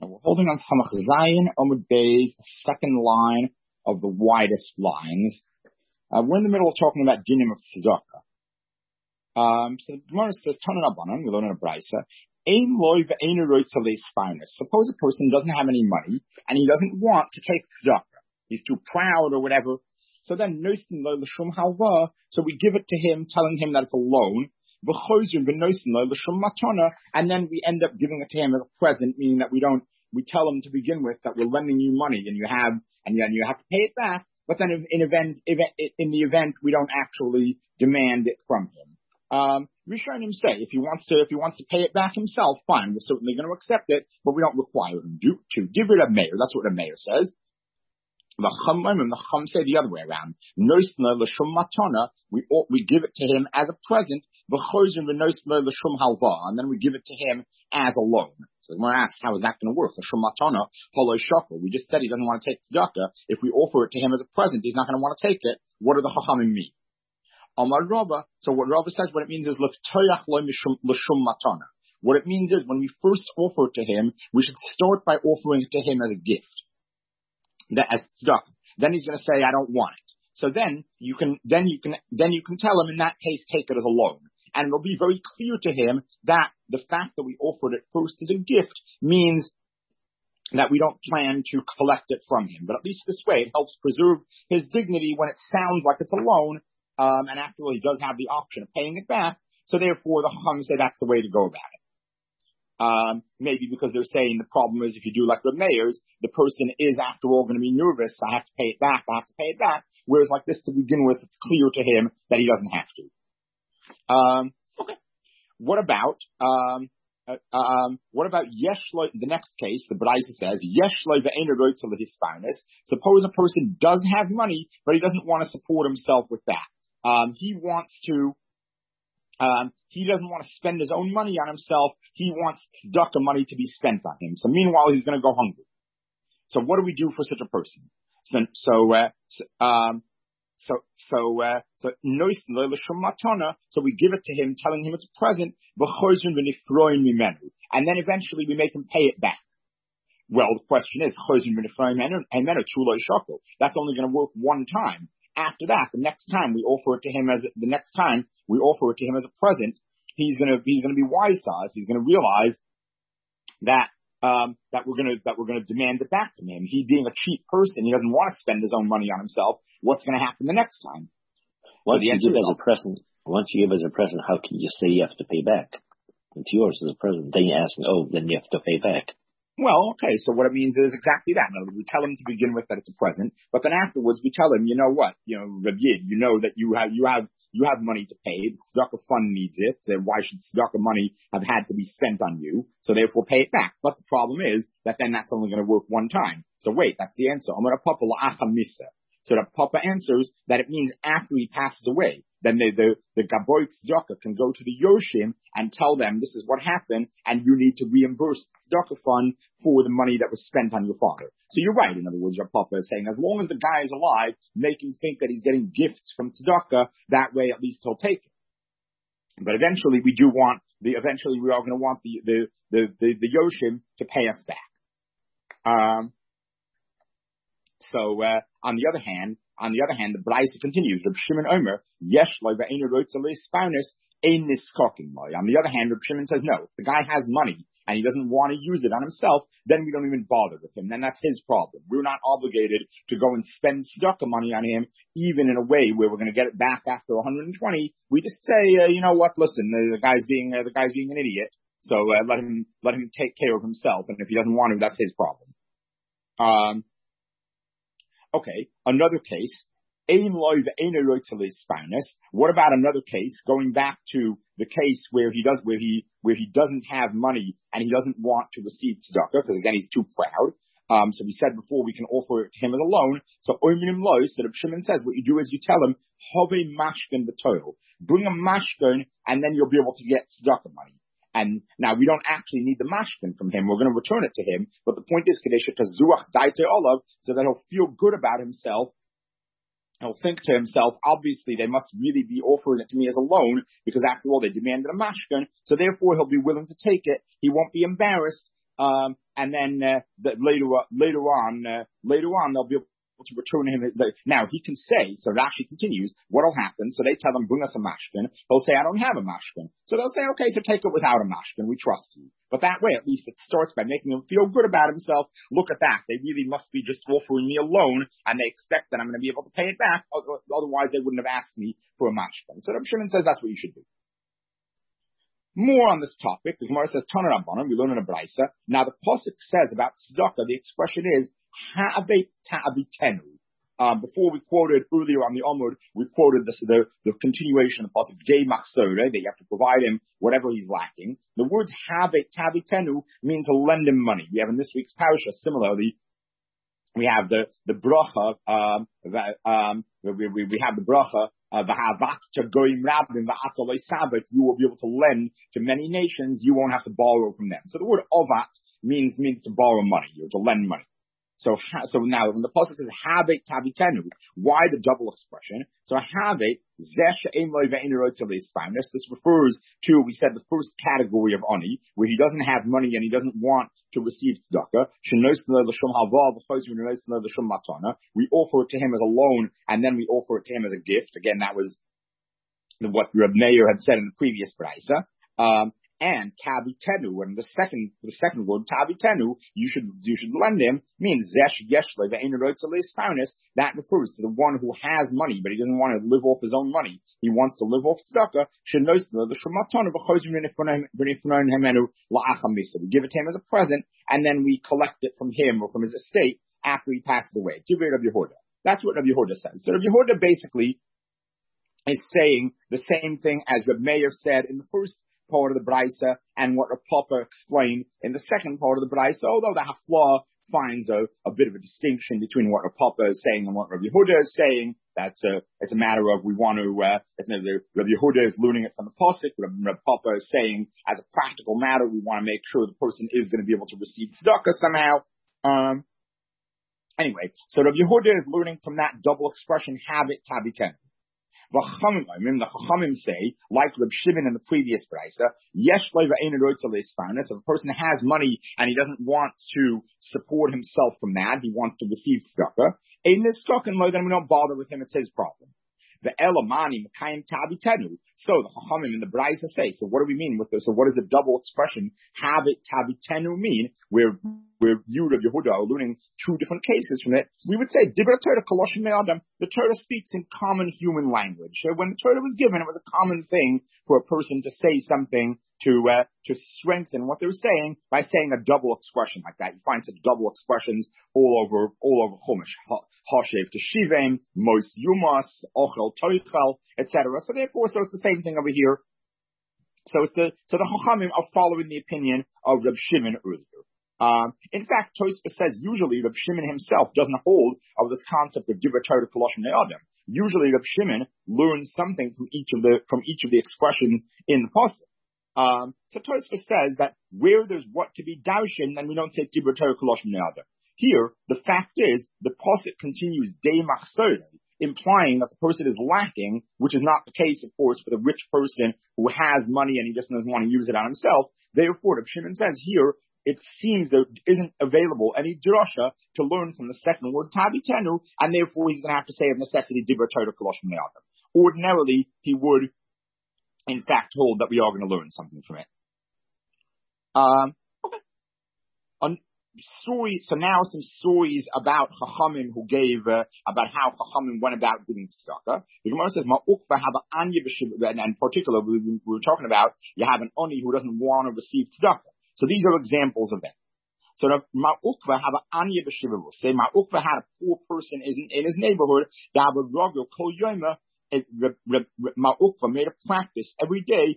We're holding on Samach Zayin Amud Beis, second line of the widest lines. We're in the middle of talking about dinim of tzedakah. So the Gemara says, Tanan Abanan, we learn in a brisa, Ein loy ve'einu roitza leisfarnes. Suppose a person doesn't have any money and he doesn't want to take tzedakah. He's too proud or whatever. So then, noistin lo l'shum halva. So we give it to him, telling him that it's a loan. V'choizun v'noistin lo l'shum matana. And then we end up giving it to him as a present, meaning that we tell him to begin with that we're lending you money and you have to pay it back. But then in the event we don't actually demand it from him. Rishonim say if he wants to pay it back himself, fine, we're certainly going to accept it, but we don't require him to. Divir Meir, that's what a Meir says. The Chum say the other way around. We give it to him as a present, and then we give it to him as a loan. So I'm going to ask, how is that going to work? We just said he doesn't want to take tzedakah. If we offer it to him as a present, he's not going to want to take it. What do the Chachamim mean? So what Rava says, what it means is what it means is when we first offer it to him, we should start by offering it to him as a gift. As tzedakah. Then he's going to say, I don't want it. So then you can tell him in that case, take it as a loan. And it'll be very clear to him that the fact that we offered it first as a gift means that we don't plan to collect it from him. But at least this way, it helps preserve his dignity when it sounds like it's a loan. And after all, he does have the option of paying it back. So therefore, the Chacham say that's the way to go about it. Maybe because they're saying the problem is if you do like the Mayors, the person is after all going to be nervous. I have to pay it back. Whereas like this to begin with, it's clear to him that he doesn't have to. Okay. What about Yeshloi? The next case, the Braisa says, Yeshloi ve'einu roitza lehisparnes. Suppose a person does have money, but he doesn't want to support himself with that. He doesn't want to spend his own money on himself. He wants tzedakah money to be spent on him. So meanwhile, he's going to go hungry. So what do we do for such a person? So we give it to him, telling him it's a present, and then eventually we make him pay it back. Well, the question is, that's only going to work one time. After that, the next time we offer it to him as a present, he's going to be wise to us. He's going to realize that we're going to demand it back from him. He being a cheap person, he doesn't want to spend his own money on himself. What's going to happen the next time? Once you give as a present, how can you say you have to pay back? It's yours as a present. Then you ask, then you have to pay back. Well, okay, so what it means is exactly that. We tell him to begin with that it's a present, but then afterwards we tell him, you know what, Reb Yid, you know that you have money to pay. The tzedakah fund needs it. So why should tzedakah money have had to be spent on you? So therefore pay it back. But the problem is that then that's only going to work one time. So wait, that's the answer. So the Papa answers that it means after he passes away, then the Gaboy Tzedakah can go to the Yoshim and tell them this is what happened and you need to reimburse the Tzedakah fund for the money that was spent on your father. So you're right. In other words, your Papa is saying as long as the guy is alive, make him think that he's getting gifts from Tzedakah, that way at least he'll take it. But eventually we are going to want the Yoshim to pay us back. On the other hand, the Braisa continues. Reb Shimon Omer, yesh lo ve'einu roitza leisparnes ein niskokin lo. On the other hand, Reb Shimon says no. If the guy has money and he doesn't want to use it on himself, then we don't even bother with him. Then that's his problem. We're not obligated to go and spend tzedakah money on him, even in a way where we're going to get it back after 120. We just say, you know what? Listen, the guy's being an idiot. So let him take care of himself. And if he doesn't want to, that's his problem. Okay, another case. What about another case? Going back to the case where he doesn't have money and he doesn't want to receive tzedakah because again he's too proud. So we said before we can offer it to him as a loan. So Oiminim Lo, so Reb Shimon says what you do is you tell him Hove mashkin b'toil. Bring a mashkin and then you'll be able to get tzedakah money. And now we don't actually need the mashkin from him. We're going to return it to him. But the point is, Kadesha Tazuach Daite Olav, so that he'll feel good about himself. He'll think to himself, obviously they must really be offering it to me as a loan because after all they demanded a mashkin. So therefore he'll be willing to take it. He won't be embarrassed. And and then later on they'll be able to return him. Now he can say, so it actually continues, what'll happen, so they tell him, bring us a mashkin. He'll say, I don't have a mashkin. So they'll say, okay, so take it without a mashkin, we trust you. But that way, at least it starts by making him feel good about himself. Look at that, they really must be just offering me a loan, and they expect that I'm going to be able to pay it back, otherwise they wouldn't have asked me for a mashkin. So Reb Shimon says that's what you should do. More on this topic, the Gemara says, Tana Rabbanan, we learn in a Braisa. Now the Pasuk says about tzedakah, the expression is, Ha'abet ta'abitenu. Before we quoted earlier on the Amud, we quoted the continuation of the Pasuk, Day Machsore, that you have to provide him whatever he's lacking. The words Ha'abet ta'abitenu mean to lend him money. We have in this week's parasha, similarly, we have the bracha, we have the bracha, you will be able to lend to many nations, you won't have to borrow from them. So the word ovat means to borrow money, or to lend money. So now when the pasuk says habet tabitenu, why the double expression? So habet zesh emloy ve'inrotzalei spinus. This refers to, we said, the first category of ani, where he doesn't have money and he doesn't want to receive tzedakah. We offer it to him as a loan, and then we offer it to him as a gift. Again, that was what Reb Meir had said in the previous brayso. And tabitenu, and the second word, tabitenu, you should lend him, means zesh yeshle ve'inrotzalei spinus. That refers to the one who has money, but he doesn't want to live off his own money. He wants to live off tzedakah. We give it to him as a present, and then we collect it from him or from his estate after he passes away. That's what Rabbi Yehuda says. So Rabbi Yehuda basically is saying the same thing as Reb Meir said in the first part of the brayso, and what Rav Papa explained in the second part of the brayso, although the Haflah finds a bit of a distinction between what Rav Papa is saying and what Rav Yehuda is saying. It's a matter of, we want to, Rav Yehuda is learning it from the pasuk. Rav Papa is saying, as a practical matter, we want to make sure the person is going to be able to receive tzedakah somehow. Anyway, so Rav Yehuda is learning from that double expression, habit tabiten. The Chachamim say, like Reb Shimon in the previous brayso, if a person has money and he doesn't want to support himself from that, he wants to receive tzedakah, in this then we don't bother with him, it's his problem. The Elamani Mekayim Tabitenu. So the Chachamim in the brayso say, so what do we mean with this? So what does the double expression habit Tabitenu mean? Where you, Rabbi Yehuda, are learning two different cases from it. We would say Dibra Torah Koloshim Me'adam. The Torah speaks in common human language. So when the Torah was given, it was a common thing for a person to say something to strengthen what they were saying by saying a double expression like that. You find such double expressions all over Chumash. Hashev to Shivim, Mos Yumas, Ochel Toichel, etc. So therefore, it's the same thing over here. So the Chachamim are following the opinion of Reb Shimon earlier. In fact, Tosfos says usually Reb Shimon himself doesn't hold of this concept of Dibra Torah Koloshim Ne'adam. Usually Reb Shimon learns something from each of the expressions in the pasuk. So Tosfos says that where there's what to be darshan, then we don't say Dibra Torah Koloshim Ne'adam. Here, the fact is, the pasuk continues Dei Machsore, implying that the person is lacking, which is not the case, of course, for the rich person who has money and he just doesn't want to use it on himself. Therefore, Reb Shimon says here, it seems there isn't available any drasha to learn from the second word tabitenu, and therefore he's going to have to say of necessity Dibra Torah Koloshim Ne'adam. Ordinarily, he would, in fact, hold that we are going to learn something from it. Okay. So now some stories about Chachamim who gave, about how Chachamim went about giving tzedakah. The Gemara says, and in particular, we were talking about, you have an oni who doesn't want to receive tzedakah. So these are examples of that. So Ma'ukva have an anya b'shivavus. Say Ma'ukva had a poor person in his neighborhood. Ma'ukva made a practice every day.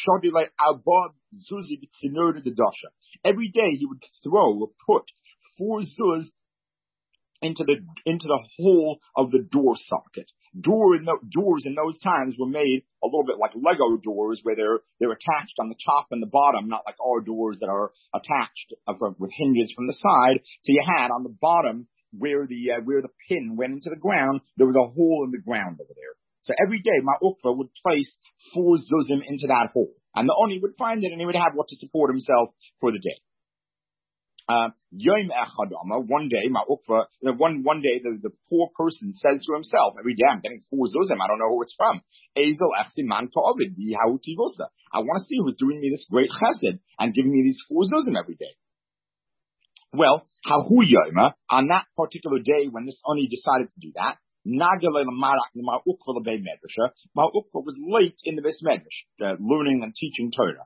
Every day he would throw or put 4 zuz into the hole of the door socket. Doors in those times were made a little bit like Lego doors, where they're attached on the top and the bottom, not like our doors that are attached with hinges from the side. So you had on the bottom where the pin went into the ground, there was a hole in the ground over there. So every day, Ma'ukva would place 4 zuzim into that hole, and the oni would find it, and he would have what to support himself for the day. Yom echadama, one day, one day, the poor person says to himself, every day I'm getting 4 zuzim, I don't know who it's from. Ezel echsi man ka'ovid, bi'hauti vosa. I want to see who's doing me this great chesed and giving me these 4 zuzim every day. Well, hahu yoma, on that particular day when this Oni decided to do that, Mar Ukva was late in the Beis Medrash, learning and teaching Torah.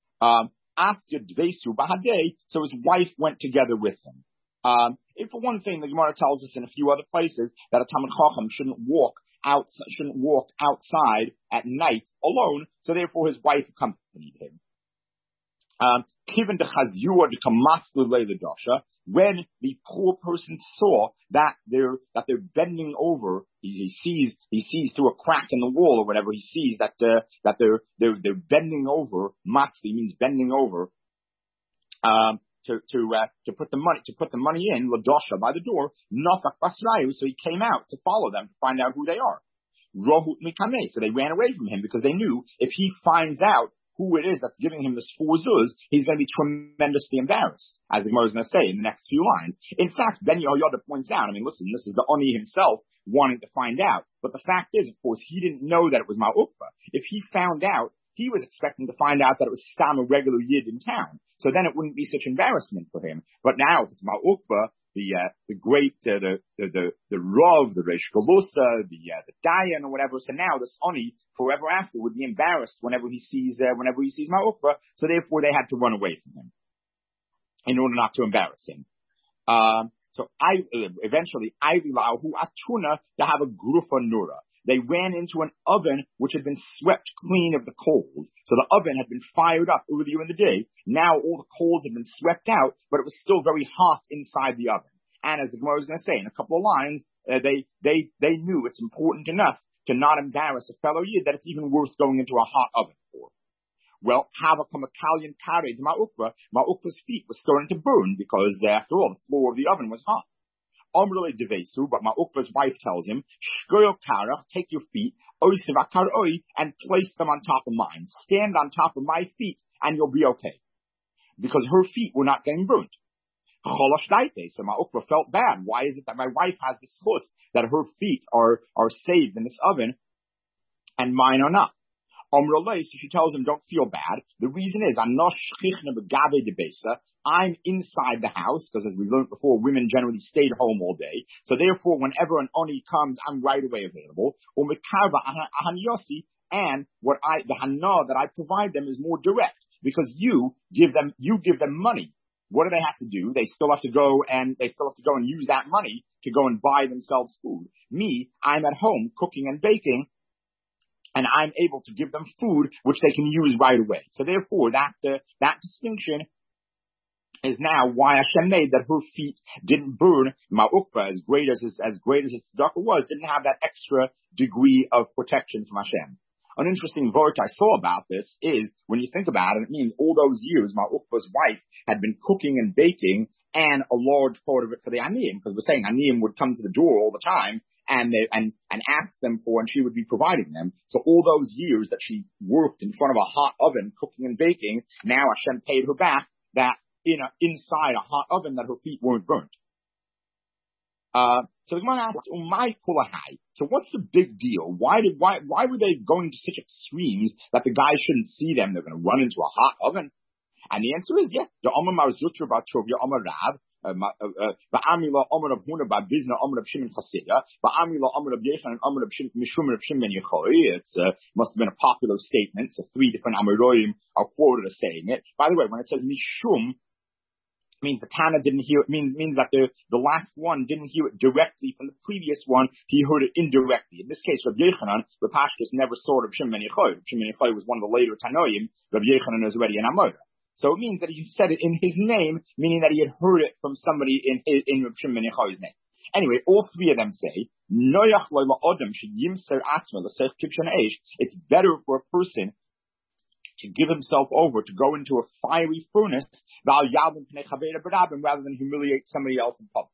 So his wife went together with him. If for one thing, the Gemara tells us in a few other places that a Talmid Chacham shouldn't walk outside at night alone, so therefore his wife accompanied him. When the poor person saw that they're bending over, he sees through a crack in the wall or whatever, he sees that they're bending over. Matzli means bending over, to put the money in Ladosha by the door. Nafak Basrayu, so he came out to follow them to find out who they are. Rohut Mikame, so they ran away from him because they knew if he finds out who it is that's giving him this 4 zuz, he's going to be tremendously embarrassed, as the Gemara is going to say in the next few lines. In fact, Ben Yehoyada points out, listen, this is the Oni himself wanting to find out, but the fact is, of course, he didn't know that it was Ma'ukva. If he found out, he was expecting to find out that it was Stam, a regular Yid in town, so then it wouldn't be such embarrassment for him. But now, if it's Ma'ukva, the great, the Rav, the Reish Galusa, the Dayan or whatever. So now this Oni forever after would be embarrassed whenever he sees Ma'ukva. So therefore they had to run away from him in order not to embarrass him. So eventually Ivila who Atuna to have a Grufa Nura. They ran into an oven which had been swept clean of the coals. So the oven had been fired up earlier in the day. Now all the coals had been swept out, but it was still very hot inside the oven. And as the Gemara is going to say in a couple of lines, they knew it's important enough to not embarrass a fellow Yid that it's even worth going into a hot oven for. Well, Havakamakalian carried Ma'ukva's feet were starting to burn because after all, the floor of the oven was hot. But Ma'ukva's wife tells him, take your feet, and place them on top of mine. Stand on top of my feet, and you'll be okay. Because her feet were not getting burnt. So Ma'ukva felt bad. Why is it that my wife has this chus that her feet are saved in this oven, and mine are not? So she tells him, don't feel bad. The reason is, I'm inside the house, because as we learned before, women generally stayed home all day. So therefore, whenever an Oni comes, I'm right away available. And the hana that I provide them is more direct, because you give them money. What do they have to do? They still have to go and use that money to go and buy themselves food. Me, I'm at home cooking and baking, and I'm able to give them food which they can use right away. So therefore, that distinction is now why Hashem made that her feet didn't burn. Ma'ukva, as great as his tzedakah was, didn't have that extra degree of protection from Hashem. An interesting word I saw about this is, when you think about it, it means all those years Ma'ukva's wife had been cooking and baking, and a large part of it for the Aniyim, because we're saying Aniyim would come to the door all the time and ask them for, and she would be providing them. So all those years that she worked in front of a hot oven cooking and baking, now Hashem paid her back that inside a hot oven that her feet weren't burnt. So the Gemara asks, "Umay kulahai." So what's the big deal? Why were they going to such extremes that the guys shouldn't see them? They're going to run into a hot oven. And the answer is, the Omer Marzutra Batrovia Omer Rav, Ba'amila Omer of Huna Ba'bizna Omer of Shimon Chasida, Ba'amila Omer of Yechan and Omer of Mishum of Shimon Yechoy. It must have been a popular statement. So 3 different Amoraim are quoted as saying it. By the way, when it says Mishum, means the Tana didn't hear it, means that the last one didn't hear it directly from the previous one, he heard it indirectly. In this case, Rabbi Yechanan, Rav Pashtus never saw Rav Shimon Yechoy. Rav Shimon Yechoy was one of the later Tanoim. Rav Yechanan is already an Amora. So it means that he said it in his name, meaning that he had heard it from somebody in Rav Shimon Yechoy's name. Anyway, all 3 of them say, it's better for a person to give himself over, to go into a fiery furnace, rather than humiliate somebody else in public.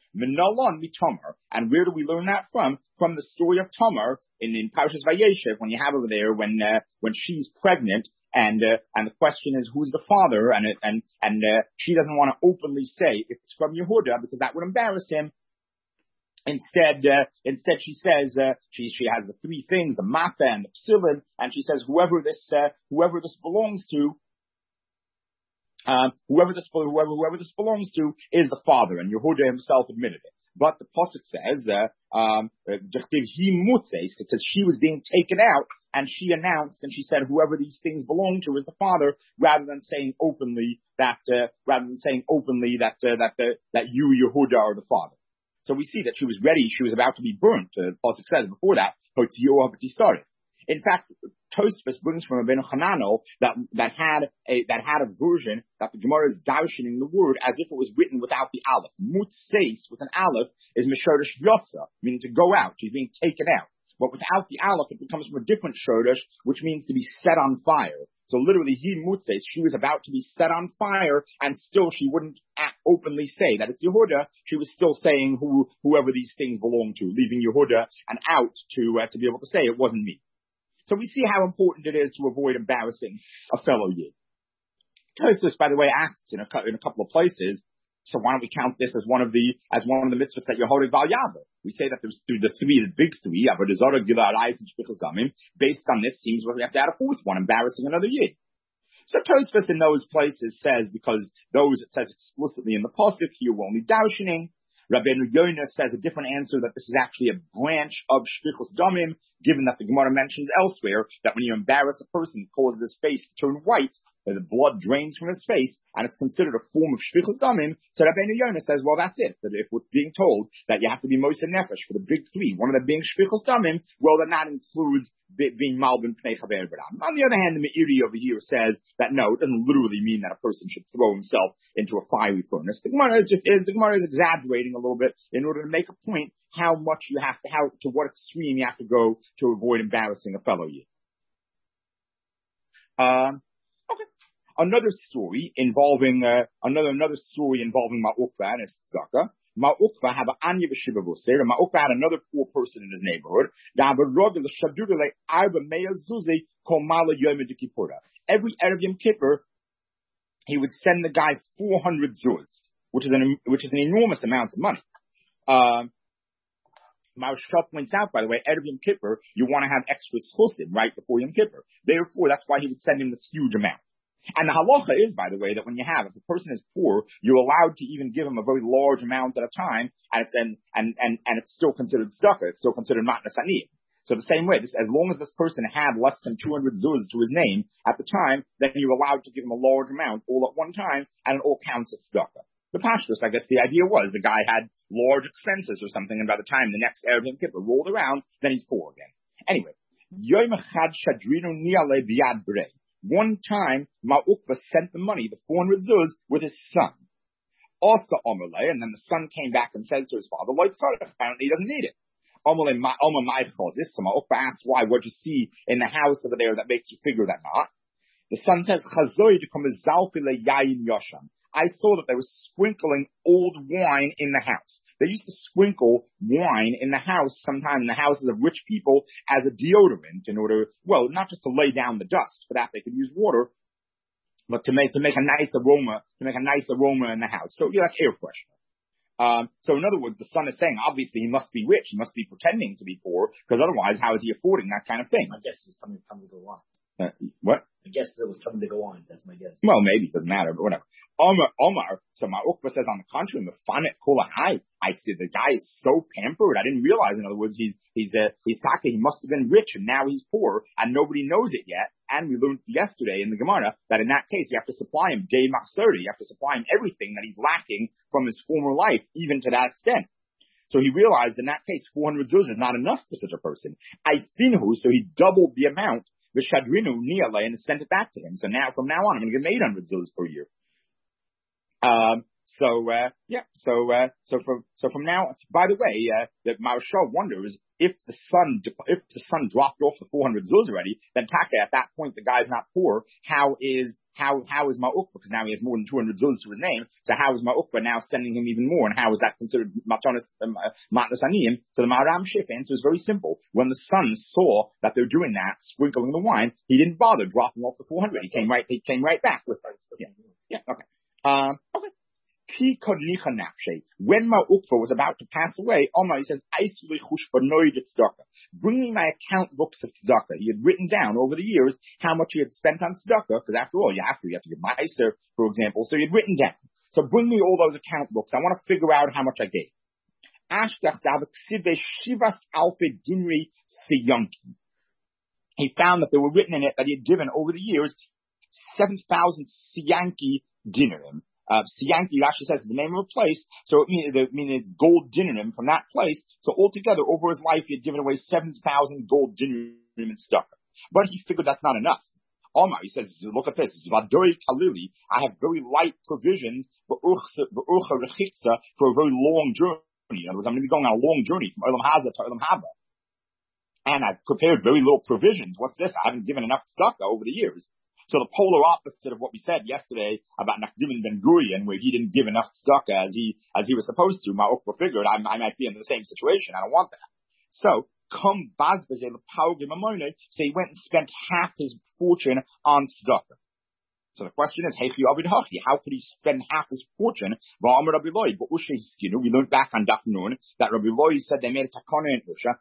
And where do we learn that from? From the story of Tamar in Parshas Vayeshev, when you have over there when she's pregnant And the question is, who's the father? And she doesn't want to openly say it's from Yehuda because that would embarrass him. Instead she says, she has the three things, the Mata and the Psilim, and she says, whoever this belongs to, whoever this belongs to is the father, and Yehuda himself admitted it. But the pasuk says, it says she was being taken out, and she announced and she said, whoever these things belong to is the father, rather than saying openly that you Yehuda are the father. So we see that she was ready; she was about to be burnt. The pasuk says before that, in fact, Tosfos brings from Rabbeinu Hananel that had a version that the Gemara is darshaning the word as if it was written without the aleph. Mutseis with an aleph is meshorish yotza, meaning to go out. She's being taken out. But without the aleph, it becomes from a different shorish, which means to be set on fire. So literally, she was about to be set on fire, and still she wouldn't openly say that it's Yehuda. She was still saying whoever these things belong to, leaving Yehuda and out to be able to say it wasn't me. So we see how important it is to avoid embarrassing a fellow Yid. Tosfos, by the way, asks in a couple of places, so why don't we count this as one of the mitzvahs that you're holding Val Yava? We say that there's the big three, Avodah Zarah, Gila Arayis, and Shpichus Damim. Based on this, seems we have to add a fourth one, embarrassing another Yid. So Tosfos in those places says, because those it says explicitly in the pasuk, here we're only darshaning. Rabbeinu Yonah says a different answer, that this is actually a branch of Shpichus Damim, given that the Gemara mentions elsewhere that when you embarrass a person, it causes his face to turn white, the blood drains from his face, and it's considered a form of Shpichus Damim. So Rabbeinu Yonah says, well, that's it. That if we're being told that you have to be Moser Nefesh for the big three, one of them being Shpichus Damim, well, then that includes being Malbin Pnei Chaver B'Dam. On the other hand, the Meiri over here says that no, it doesn't literally mean that a person should throw himself into a fiery furnace. The Gemara is exaggerating a little bit in order to make a point how to what extreme you have to go to avoid embarrassing a fellow Yid. Okay. Another story involving Ma'ukva and his tzedakah. Ma'ukva had an Anya v'Shiva V'Oser, and Ma'ukva had another poor person in his neighborhood. Every Erev Yom Kippur, he would send the guy 400 zuz, which is an enormous amount of money. Maharsha points out, by the way, Erev Yom Kippur, you want to have extra schusim right before Yom Kippur. Therefore, that's why he would send him this huge amount. And the halacha is, by the way, that when if a person is poor, you're allowed to even give him a very large amount at a time, and it's still considered tzedakah. It's still considered matnas aniyim. So the same way, as long as this person had less than 200 zuz to his name at the time, then you're allowed to give him a large amount all at one time, and it all counts as tzedakah. The pashtus, I guess the idea was the guy had large expenses or something, and by the time the next Erev Yom Kippur rolled around, then he's poor again. Anyway, Yom Echad Shadrinu Niale Biyad Brei. One time, Ma'ukva sent the money, the 400 zuz, with his son. Also Omerle, and then the son came back and said to his father, well, apparently he doesn't need it. Omerle Ma'achos, so Ma'ukva asked why, what you see in the house over there that makes you figure that not? The son says, Chazoy to come Zalfile Yayin Yosham. I saw that they were sprinkling old wine in the house. They used to sprinkle wine in the house, sometimes in the houses of rich people, as a deodorant in order, well, not just to lay down the dust. For that, they could use water, but to make a nice aroma in the house. So, like air freshener. So in other words, the son is saying, obviously he must be rich. He must be pretending to be poor, because otherwise, how is he affording that kind of thing? I guess it's time to go on. What? I guess it was time to go on. That's my guess. Well, maybe, it doesn't matter, but whatever. Omar, so Ma'ukva says on the contrary, Mefanet Kolahai. I see the guy is so pampered. I didn't realize, in other words, he's talking, he must have been rich and now he's poor and nobody knows it yet. And we learned yesterday in the Gemara that in that case, you have to supply him day machseri. You have to supply him everything that he's lacking from his former life, even to that extent. So he realized in that case, 400 zuz is not enough for such a person. I finhu, so he doubled the amount, the shadrinu niale, and sent it back to him. So now, from now on, I'm going to get 800 zuz per year. So from now, by the way, that Maharsha wonders, if the son dropped off the 400 zuz already, then taka, at that point, the guy's not poor. How is Ma'ukba? Because now he has more than 200 zuz to his name. So how is Ma'ukba now sending him even more? And how is that considered matnas aniyim? So the Maharam Shif answer is very simple. When the son saw that they're doing that, sprinkling the wine, he didn't bother dropping off the 400. He came right back with it. Yeah. Okay. Okay. When Ma'ukva was about to pass away, Omar, he says, bring me my account books of tzedakah. He had written down over the years how much he had spent on tzedakah, because after all, you have to give ma'aser, for example. So he had written down. So bring me all those account books. I want to figure out how much I gave. He found that they were written in it that he had given over the years 7,000 siyanki dinarim. Siyanki, Rashi says, the name of a place, so it means gold dinarim from that place. So altogether, over his life, he had given away 7,000 gold dinarim in stuff. But he figured that's not enough. Omar, he says, look at this. Vadori kalili. I have very light provisions for a very long journey. In other words, I'm going to be going on a long journey from Olam Haza to Olam Haba. And I've prepared very little provisions. What's this? I haven't given enough tzedakah over the years. So the polar opposite of what we said yesterday about Nachdim Ben Gurion, where he didn't give enough tzedakah as he was supposed to, Ma'ukba figured I might be in the same situation. I don't want that. So so he went and spent half his fortune on tzedakah. So the question is, how could he spend half his fortune? We learned back on Daf Nun that Rabbi Loi said they made a takana in Usha.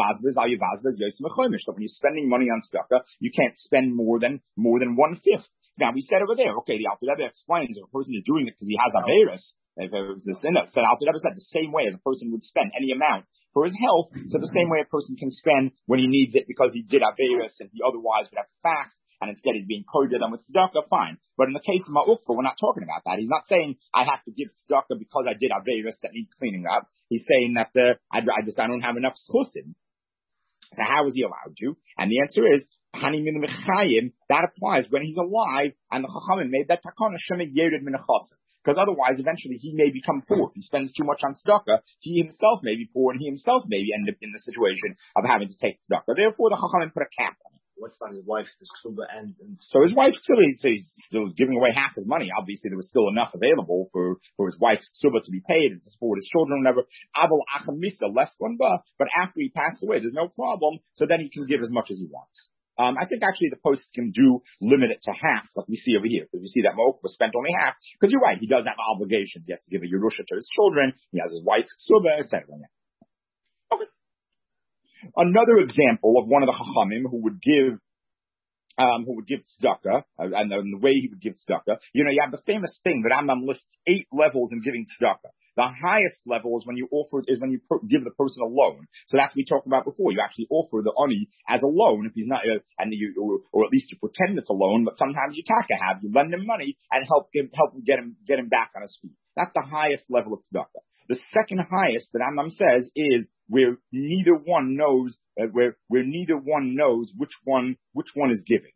So when you're spending money on tzedakah, you can't spend more than 1/5. Now we said over there, okay, the Alter Rebbe explains if a person is doing it because he has averis. If it was a sin, so the Alter Rebbe said the same way as a person would spend any amount for his health, so the same way a person can spend when he needs it because he did averis and he otherwise would have to fast. And instead he's being koyed on with tzedakah, fine. But in the case of Ma'ukba, we're not talking about that. He's not saying I have to give tzedakah because I did averis that need cleaning up. He's saying that I don't have enough schusim. So how is he allowed to? And the answer is that applies when he's alive, and the Chachamim made that takana shemed yered min chasim. Because otherwise, eventually, he may become poor. If he spends too much on tzedakah, he himself may be poor, and he himself may end up in the situation of having to take tzedakah. Therefore, the Chachamim put a cap on it. What's about his wife's ksuba and so his wife's ksuba, he's still giving away half his money. Obviously, there was still enough available for his wife's ksuba to be paid and to support his children, whatever. Abel achamisa, less one ba. But after he passed away, there's no problem. So then he can give as much as he wants. I think actually the post can limit it to half, like we see over here, because we see that Ma'ukba spent only half. Because you're right, he does have obligations. He has to give a Yerusha to his children. He has his wife's ksuba, etc. Okay. Another example of one of the Chachamim who would give tzedakah, and the way he would give tzedakah. You have the famous thing that Rambam lists 8 levels in giving tzedakah. The highest level is when you give the person a loan. So that's what we talked about before. You actually offer the oni as a loan if he's not, or at least you pretend it's a loan, but sometimes you you lend him money and help him get him back on his feet. That's the highest level of tzedakah. The second highest that Rambam says is where neither one knows which one is giving.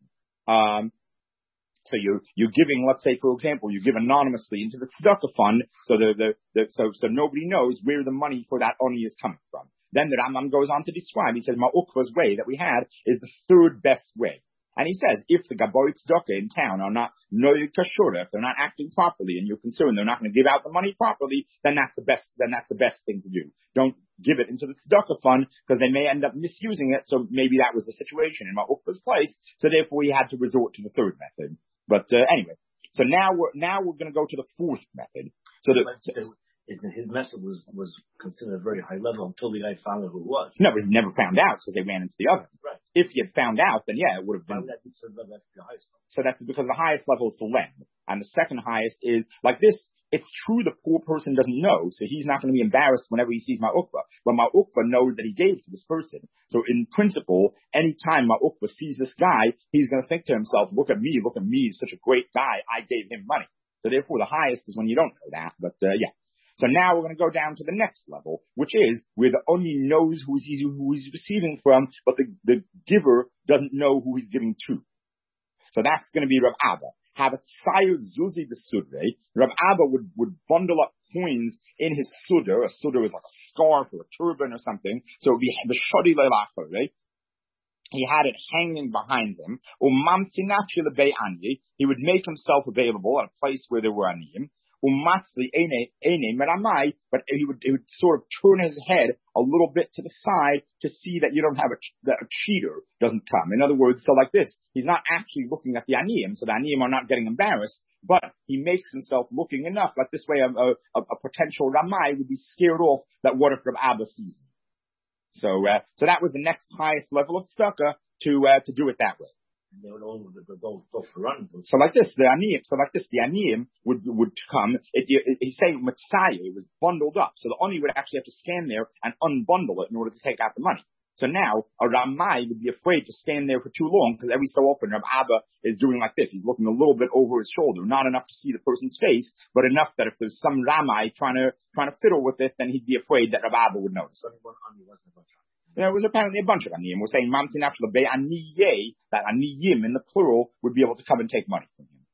So you're giving, let's say, for example, you give anonymously into the tzedakah fund, so so nobody knows where the money for that oni is coming from. Then the Rambam goes on to describe. He says Ma'ukva's way that we had is the third best way. And he says, if the Gabori Tzedakah in town are not noyed kashura, if they're not acting properly and you're concerned they're not going to give out the money properly, then that's the best thing to do. Don't give it into the Tzedakah fund because they may end up misusing it. So maybe that was the situation in Ma'ukva's place. So therefore he had to resort to the third method. But anyway, so now we're going to go to the fourth method. So his method was considered a very high level until the guy found out who it was. No, but he never found out because they ran into the oven. Right. If he had found out, then yeah, it would have been. So that's because the highest level is to lend, and the second highest is like this. It's true the poor person doesn't know, so he's not going to be embarrassed whenever he sees Ma'ukba. But Ma'ukba knows that he gave to this person. So in principle, anytime Ma'ukba sees this guy, he's going to think to himself, look at me, he's such a great guy, I gave him money. So therefore the highest is when you don't know that, but yeah. So now we're going to go down to the next level, which is where the oni knows who he's receiving from, but the giver doesn't know who he's giving to. So that's going to be Rav Abba. have a tsayu zuzi besudre. Rav Abba would bundle up coins in his sudder. A sudder is like a scarf or a turban or something. So it would be the shodi leilachor, right? He had it hanging behind him. He would make himself available at a place where there were aniyim. But he would sort of turn his head a little bit to the side to see that you don't have that a cheater doesn't come. In other words, so like this, he's not actually looking at the aniyim, so the aniyim are not getting embarrassed, but he makes himself looking enough. Like this way, a potential ramai would be scared off that what if Rav Abba sees me? So that was the next highest level of tzedakah to do it that way. And they would all go for run. So like this, the aniyim would come. He's saying mitzayah, it was bundled up. So the oni would actually have to stand there and unbundle it in order to take out the money. So now a ramai would be afraid to stand there for too long because every so often Rav Abba is doing like this. He's looking a little bit over his shoulder, not enough to see the person's face, but enough that if there's some ramai trying to fiddle with it, then he'd be afraid that Rav Abba would notice. There was apparently a bunch of aniyim. We're saying mamsin after the aniyeh, that aniyim in the plural would be able to come and take money from him.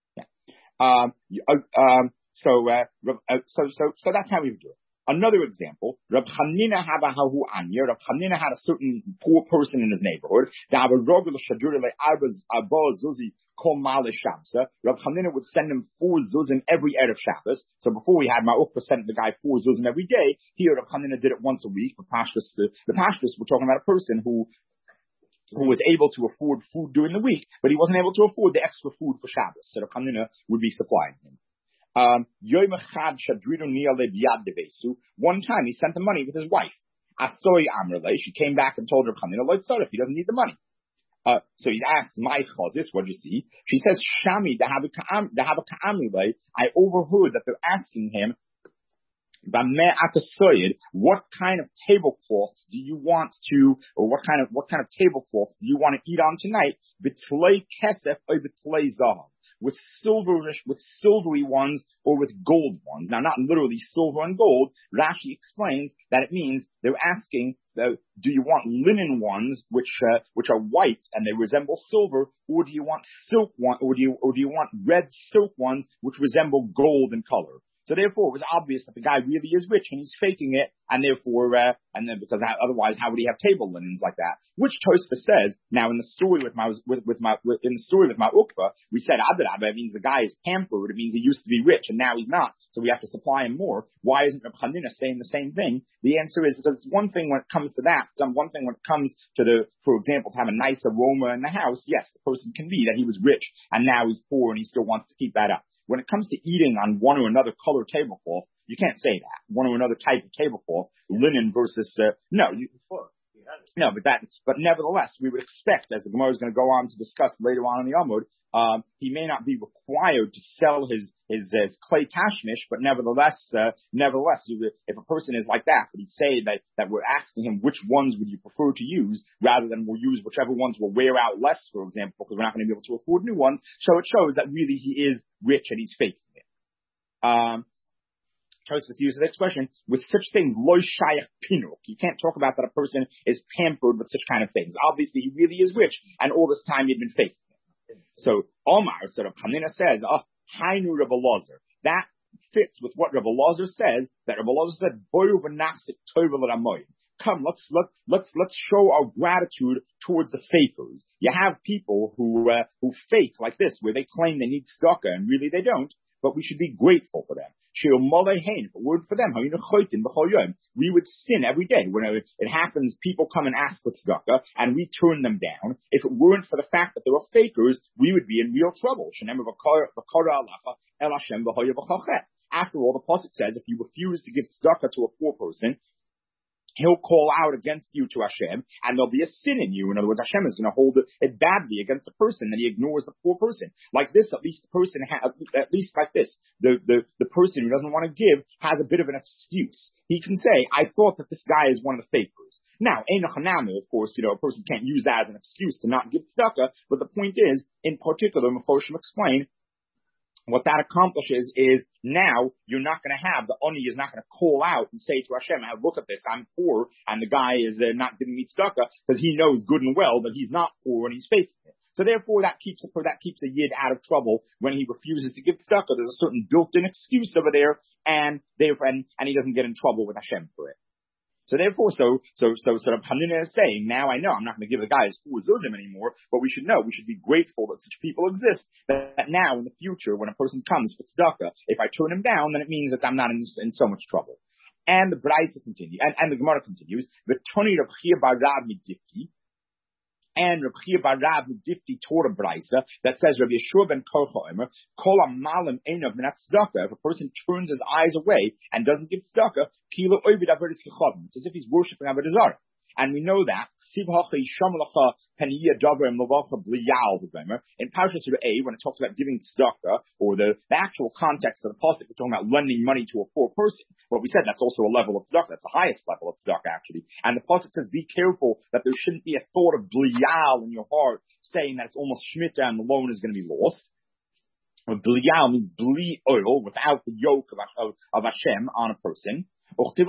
Yeah. So that's how we would do it. Another example, Rav Chanina Habahahu Anya. Rav Chanina had a certain poor person in his neighborhood. Rav Chanina would send him 4 zuzim every Erev Shabbos. So before we had Ma'ukba sent the guy 4 zuzim every day, here Rav Chanina did it once a week. The Pashtus, we're talking about a person who was able to afford food during the week, but he wasn't able to afford the extra food for Shabbos. So Rav Chanina would be supplying him. One time he sent the money with his wife. She came back and told Rav Chanina, he doesn't need the money. So he's asked, my chazis, what do you see? She says, Shami, I overheard that they're asking him, what kind of tablecloths do you want to, or what kind of tablecloths do you want to eat on tonight? B'tlei kesef or b'tlei zahav. With silvery ones or with gold ones. Now, not literally silver and gold. Rashi explains that it means they're asking, do you want linen ones which are white and they resemble silver, or do you want silk one, or do you want red silk ones which resemble gold in color? So therefore, it was obvious that the guy really is rich and he's faking it, and therefore, because otherwise, how would he have table linens like that? Which Tosfos says now in the story with my Ukva, we said Adarabba, it means the guy is pampered. It means he used to be rich and now he's not, so we have to supply him more. Why isn't Reb Chanina saying the same thing? The answer is because it's one thing when it comes to that. One thing when it comes to for example, to have a nice aroma in the house. Yes, the person can be that he was rich and now he's poor and he still wants to keep that up. When it comes to eating on one or another color tablecloth, you can't say that. One or another type of tablecloth, linen versus, but nevertheless, we would expect, as the Gemara is going to go on to discuss later on in the Amud, he may not be required to sell his clay tashmish, but nevertheless, if a person is like that, would he say that we're asking him which ones would you prefer to use, rather than we'll use whichever ones will wear out less, for example, because we're not going to be able to afford new ones. So it shows that really he is rich and he's faking it. Tosfos uses the expression, with such things, lo shayach pinuk. You can't talk about that a person is pampered with such kind of things. Obviously, he really is rich, and all this time he'd been faking it. So Omar, sort of Chanina says, Hainu Rebbe Elazar. That fits with what Rebbe Elazar says. That Rebbe Elazar said, Boyu v'nachzik tova l'ramoyim. Come, let's show our gratitude towards the fakers. You have people who fake like this, where they claim they need tzedakah and really they don't. But we should be grateful for them. If it weren't for them, we would sin every day. Whenever it happens, people come and ask for tzedakah, and we turn them down. If it weren't for the fact that they were fakers, we would be in real trouble. After all, the pasuk says, if you refuse to give tzedakah to a poor person, he'll call out against you to Hashem, and there'll be a sin in you. In other words, Hashem is going to hold it badly against the person that he ignores the poor person. Like this, at least the person the person who doesn't want to give has a bit of an excuse. He can say, I thought that this guy is one of the fakers. Now, of course, a person can't use that as an excuse to not give tzedakah, but the point is, in particular, Mefoshim explain, what that accomplishes is now you're not going to have, the Oni is not going to call out and say to Hashem, look at this, I'm poor, and the guy is not giving me tzedakah, because he knows good and well that he's not poor and he's faking it. So therefore, that keeps a yid out of trouble when he refuses to give tzedakah. There's a certain built-in excuse over there, and he doesn't get in trouble with Hashem for it. So therefore, so Rav Hanina is saying, now I know I'm not going to give the guy his 4 zuzim anymore, but we should be grateful that such people exist, that now in the future, when a person comes for tzedakah, if I turn him down, then it means that I'm not in so much trouble. And the Braisa continues, and the Gemara continues, the Toni Rav Chia bar Rav Midifki, and Rav Chia bar Rav Midifki taught a Braisa that says, Rav Yeshua ben Korcha Omer, Kol Amalim Einav Minat Tzedakah, if a person turns his eyes away and doesn't give tzedakah, Kilo Ovid Avodas Kechavim, it's as if he's worshipping Avodah Zarah. And we know that in Parshas A, when it talks about giving tzedakah, or the actual context of the pasuk is talking about lending money to a poor person. What we said, that's also a level of tzedakah. That's the highest level of tzedakah, actually. And the pasuk says, be careful that there shouldn't be a thought of bliyal in your heart, saying that it's almost shmita and the loan is going to be lost. Bliyal means bli oil, without the yoke of Hashem on a person. Earlier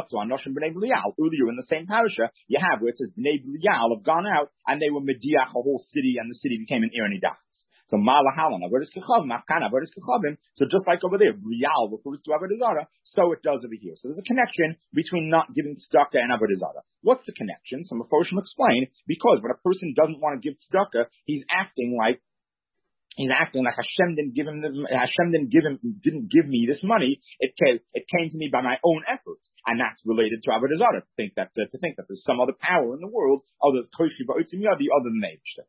in the same parasha, you have where it says Bnei Belial have gone out and they were mediach a whole city, and the city became an Irani Dachs. So Malahalan, Avodas Kechavim, Afkan Avodas Kechavim. So just like over there, Belial refers to Avodah Zarah, so it does over here. So there's a connection between not giving tzedakah and Avodah Zarah. What's the connection? Some Mephoshim explain, because when a person doesn't want to give tzedakah, he's acting like Hashem didn't give me this money. It came to me by my own efforts, and that's related to Avodah Zarah. To think that there's some other power in the world other than Neibishter.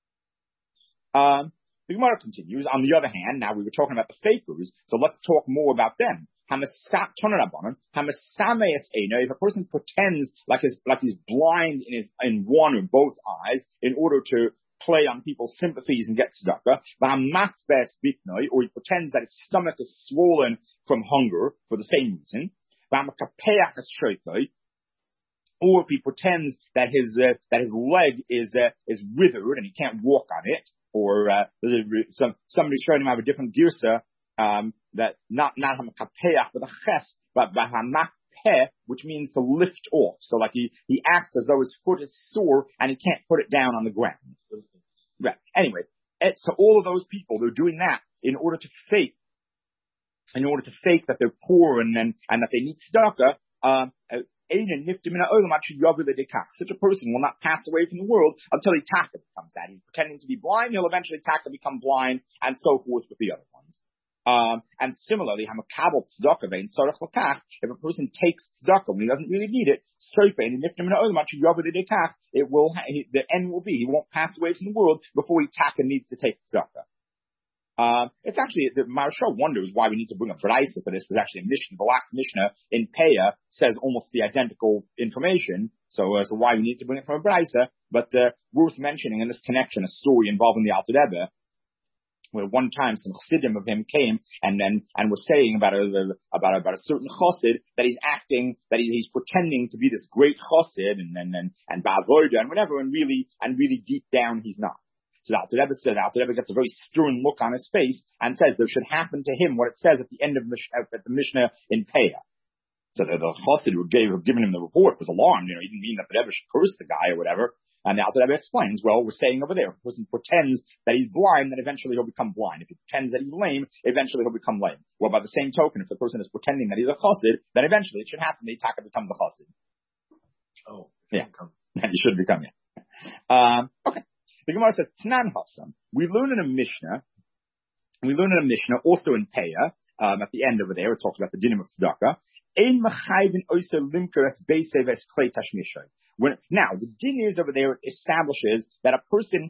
The Gemara continues. On the other hand, now we were talking about the fakers, so let's talk more about them. If a person pretends like he's blind in one or both eyes in order to play on people's sympathies and get tzedakah, or he pretends that his stomach is swollen from hunger for the same reason, or if he pretends that his leg is withered and he can't walk on it, or somebody showed him I have a different girsa, that not hamakapeach but a ches, but hamakpeh, which means to lift off. So like he acts as though his foot is sore and he can't put it down on the ground. Right. Anyway, so all of those people, they're doing that in order to fake that they're poor and that they need tzedakah. Such a person will not pass away from the world until he taka becomes that. He's pretending to be blind, he'll eventually taka become blind, and so forth with the other ones. And similarly, if a person takes tzedakah when he doesn't really need it, the end will be he won't pass away from the world before he taka needs to take tzedakah. It's actually, the Maharsha wonders why we need to bring a Braisa for this. There's actually a Mishnah, the last Mishnah in Peah says almost the identical information. So why we need to bring it from a Braisa? But worth mentioning in this connection a story involving the Alter Rebbe, where one time some chassidim of him came and were saying about a certain chassid that he's pretending to be this great chassid and ba'avoda and whatever, and really deep down he's not. So the Alter Rebbe gets a very stern look on his face and says there should happen to him what it says at the end of the Mishnah in Peah. So the chassid who given him the report was alarmed. He didn't mean that the Rebbe should curse the guy or whatever. And the Alter Rebbe explains, well, we're saying over there, if a person pretends that he's blind, then eventually he'll become blind. If he pretends that he's lame, eventually he'll become lame. Well, by the same token, if the person is pretending that he's a chassid, then eventually it should happen that he taka becomes a chassid. Oh, yeah. You should become, yeah. Okay. The Gemara says, Tnan Hassam. We learn in a Mishnah also in Peah, at the end over there, it talks about the dinim of tzedakah. Now, the din is over there establishes that if a person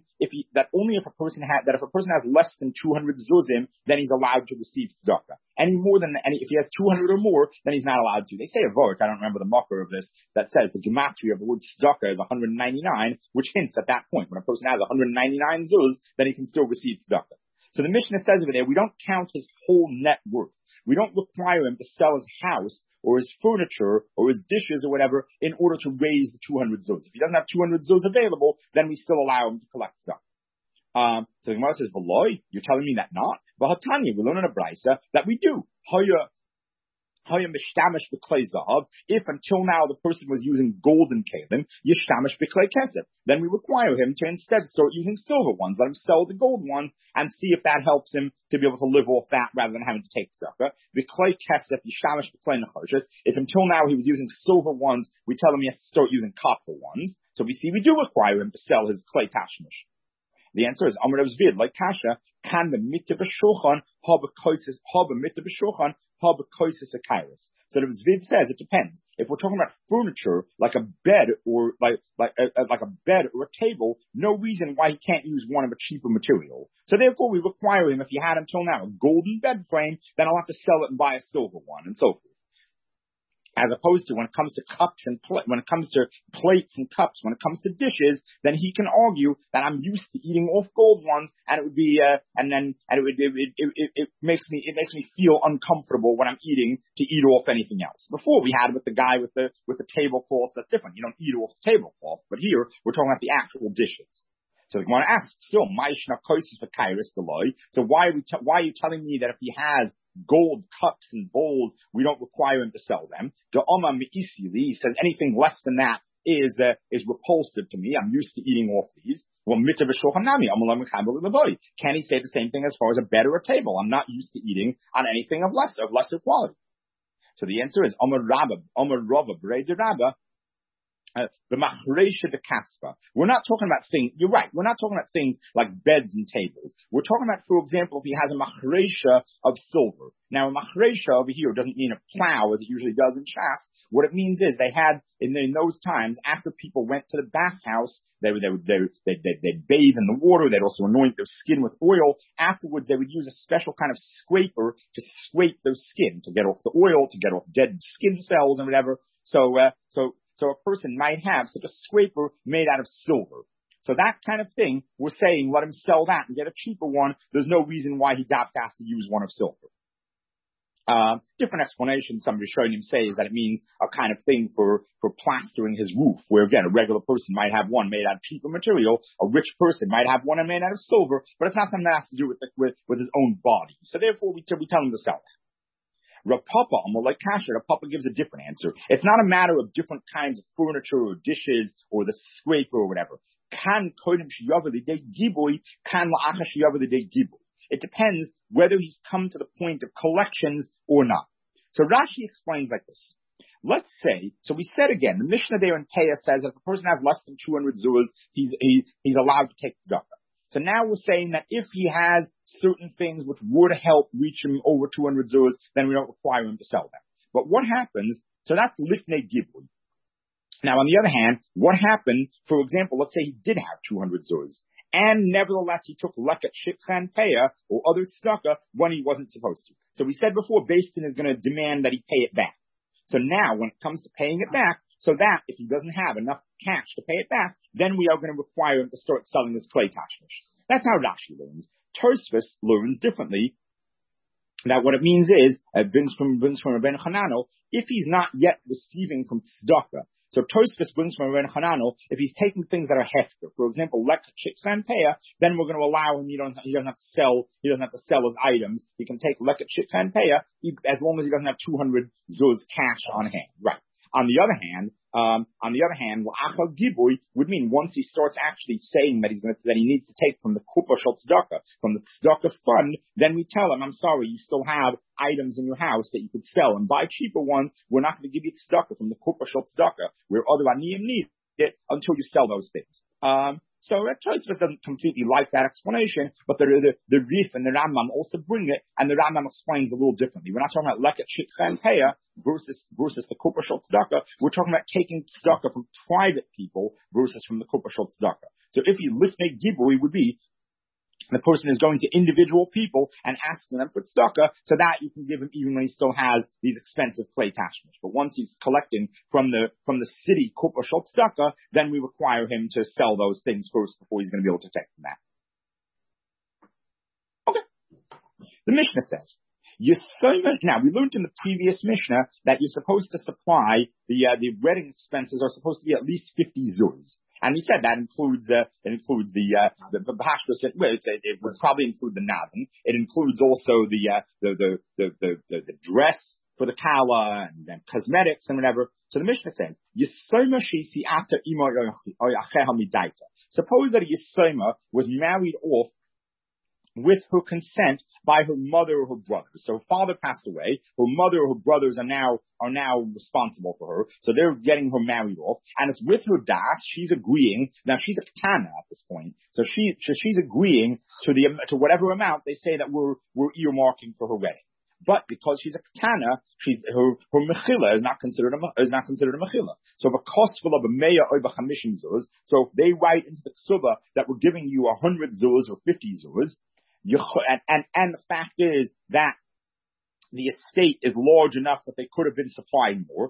has less than 200 zuzim, then he's allowed to receive tzedakah. If he has 200 or more, then he's not allowed to. They say a vort, I don't remember the marker of this, that says the gematria of the word tzedakah is 199, which hints at that point. When a person has 199 zuz, then he can still receive tzedakah. So the Mishnah says over there, we don't count his whole net worth. We don't require him to sell his house or his furniture or his dishes or whatever in order to raise the 200 zuz. If he doesn't have 200 zuz available, then we still allow him to collect stuff. So the Gemara says, "V'loi, you're telling me that not?" V'hatanya, we learn in a brisa that we do. If until now the person was using golden kalim, yishtamish b'klei kesef, then we require him to instead start using silver ones. Let him sell the gold ones and see if that helps him to be able to live off that rather than having to take tzedakah. B'klei kesef yishtamish b'klei nechoshes. If until now he was using silver ones, we tell him he has to start using copper ones. So we see we do require him to sell his klei tashmish. The answer is Amar Rav Zvid, like Kasha, can the mitzvah b'shulchan ha mitzvah b'shulchan ha b'koisis akairis. So Rav Zvid says it depends. If we're talking about furniture, like a bed or like a bed or a table, no reason why he can't use one of a cheaper material. So therefore, we require him, if he had until now a golden bed frame, then I'll have to sell it and buy a silver one, and so forth. As opposed to when it comes to cups and when it comes to plates and cups, when it comes to dishes, then he can argue that I'm used to eating off gold ones, and it would be, it makes me feel uncomfortable when I'm eating to eat off anything else. Before we had with the guy with the tablecloth, that's different. You don't eat off the tablecloth, but here we're talking about the actual dishes. So we want to ask still, so why are you telling me that if he has gold cups and bowls, we don't require him to sell them? He says anything less than that is repulsive to me. I'm used to eating off these. Well, can he say the same thing as far as a bed or a table? I'm not used to eating on anything of lesser quality. So the answer is Amar Rava Breda Rabba. The machresha de kaspa. We're not talking about things, you're right, we're not talking about things like beds and tables. We're talking about, for example, if he has a machresha of silver. Now, a machresha over here doesn't mean a plow as it usually does in Shas. What it means is they had, in those times, after people went to the bathhouse, they'd bathe in the water, they'd also anoint their skin with oil. Afterwards, they would use a special kind of scraper to scrape their skin, to get off the oil, to get off dead skin cells and whatever. So a person might have such a scraper made out of silver. So that kind of thing, we're saying, let him sell that and get a cheaper one. There's no reason why he has to use one of silver. Different explanation some Rishonim say is that it means a kind of thing for plastering his roof, where again, a regular person might have one made out of cheaper material, a rich person might have one made out of silver, but it's not something that has to do with his own body. So therefore, we tell him to sell that. Rav Papa, like Kasher, Rav Papa gives a different answer. It's not a matter of different kinds of furniture or dishes or the scraper or whatever. It depends whether he's come to the point of collections or not. So Rashi explains like this. Let's say, so we said again, the Mishnah there in Peah says that if a person has less than 200 zuz, he's allowed to take tzedakah. So now we're saying that if he has certain things which would help reach him over 200 zuz, then we don't require him to sell them. But what happens, so that's lifnei gibui. Now on the other hand, what happened, for example, let's say he did have 200 zuz, and nevertheless he took leket shikhan peah or other tzedakah when he wasn't supposed to. So we said before, Beis Din is going to demand that he pay it back. So now when it comes to paying it back, so that if he doesn't have enough cash to pay it back, then we are going to require him to start selling his klei tashmish. That's how Rashi learns. Tosfos learns differently. That what it means is, brings from Rabbeinu Hananel, if he's not yet receiving from tzedakah. So Tosfos brings from Rabbeinu Hananel, if he's taking things that are hefker, for example, leket shikhan peah, then we're going to allow him. He doesn't have to sell his items. He can take leket shikhan peah as long as he doesn't have 200 zuz cash on hand. Right. On the other hand, l'achal gibui would mean once he starts actually saying that he needs to take from the kupa shel tzedakah, from the tzedakah fund, then we tell him, I'm sorry, you still have items in your house that you could sell and buy cheaper ones. We're not going to give you tzedakah from the kupa shel tzedakah, where other aniyim need it until you sell those things. So Tosfos doesn't completely like that explanation, but the Rif and the Rambam also bring it, and the Rambam explains a little differently. We're not talking about leket shikhan peah versus the kupa shel tzedakah. We're talking about taking tzedakah from private people versus from the kupa shel tzedakah. So if he lifnei gibui would be, the person is going to individual people and asking them for tzedakah, so that you can give him even when he still has these expensive klei tashmish. But once he's collecting from the city kupa shel tzedakah, then we require him to sell those things first before he's going to be able to take from that. Okay. The Mishnah says, now we learned in the previous Mishnah that you're supposed to supply the wedding expenses are supposed to be at least 50 zuz. And we said that includes the pashtus. Well, it would probably include the navin. It includes also the dress for the kala and then cosmetics and whatever. So the Mishnah said, Yisoma shisi ata imo oyacheha midaita. Suppose that a Yisoma was married off with her consent by her mother or her brother. So her father passed away, her mother or her brothers are now responsible for her, so they're getting her married off, and it's with her das, she's agreeing, now she's a katana at this point, so she's agreeing to whatever amount they say that we're earmarking for her wedding. But because she's a katana, her mechila is not considered a mechila. So the cost of a meya or b'chamishin zuz. So if they write into the ksuba that we're giving you 100 zuz or 50 zuz, and the fact is that the estate is large enough that they could have been supplying more.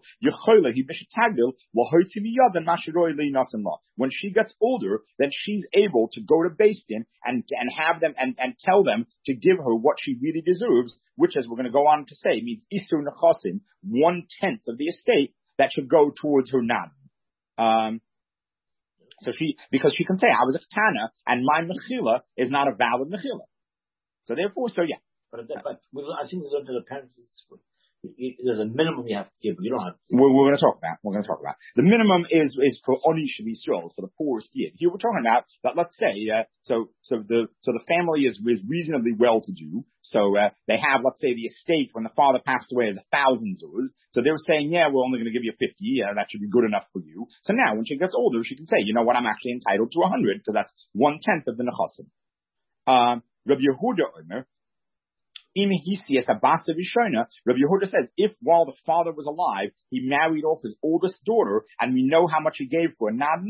When she gets older, then she's able to go to Beis Din and have them and tell them to give her what she really deserves, which, as we're going to go on to say, means Isur Nechasim, 1/10 of the estate that should go towards her nan. Because she can say, I was a katana, and my mechila is not a valid mechila. So therefore, yeah. But I think we learned to the parents, there's a minimum you have to give, but you don't have to. We're going to talk about. The minimum is for Oni Shavishol, for the poorest kid. Here we're talking about that. Let's say, so the family is reasonably well-to-do. So they have, let's say, the estate when the father passed away is 1,000 zuz. So they were saying, yeah, we're only going to give you 50. Yeah, that should be good enough for you. So now, when she gets older, she can say, you know what, I'm actually entitled to 100 because that's 1/10 of the nechasim. Rabbi Yehuda Omer, Rabbi Yehuda says, if while the father was alive, he married off his oldest daughter, and we know how much he gave for her, then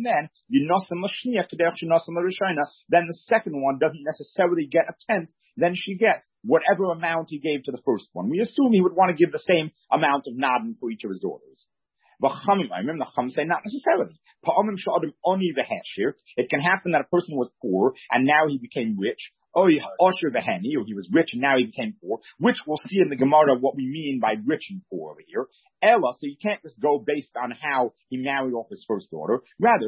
the second one doesn't necessarily get 1/10, then she gets whatever amount he gave to the first one. We assume he would want to give the same amount of nadan for each of his daughters. The Chum say not necessarily. It can happen that a person was poor and now he became rich. Or he was rich and now he became poor, which we'll see in the Gemara what we mean by rich and poor over here. Ella, so you can't just go based on how he married off his first daughter. Rather,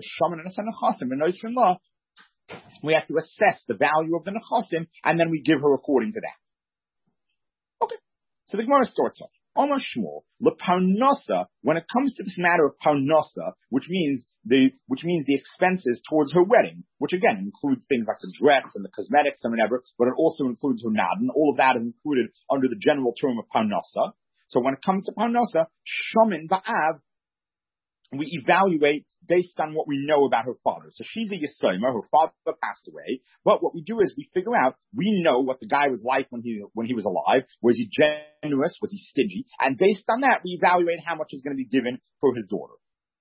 we have to assess the value of the nechasim and then we give her according to that. Okay, so the Gemara starts off. Omar Shmuel, leparnasa, when it comes to this matter of parnasa, which means the expenses towards her wedding, which again includes things like the dress and the cosmetics and whatever, but it also includes her nadan. All of that is included under the general term of parnasa. So when it comes to parnasa, shomin ba'av, we evaluate based on what we know about her father. So she's a Yisoma, her father passed away, but what we do is we figure out, we know what the guy was like when he was alive. Was he generous? Was he stingy? And based on that, we evaluate how much is going to be given for his daughter.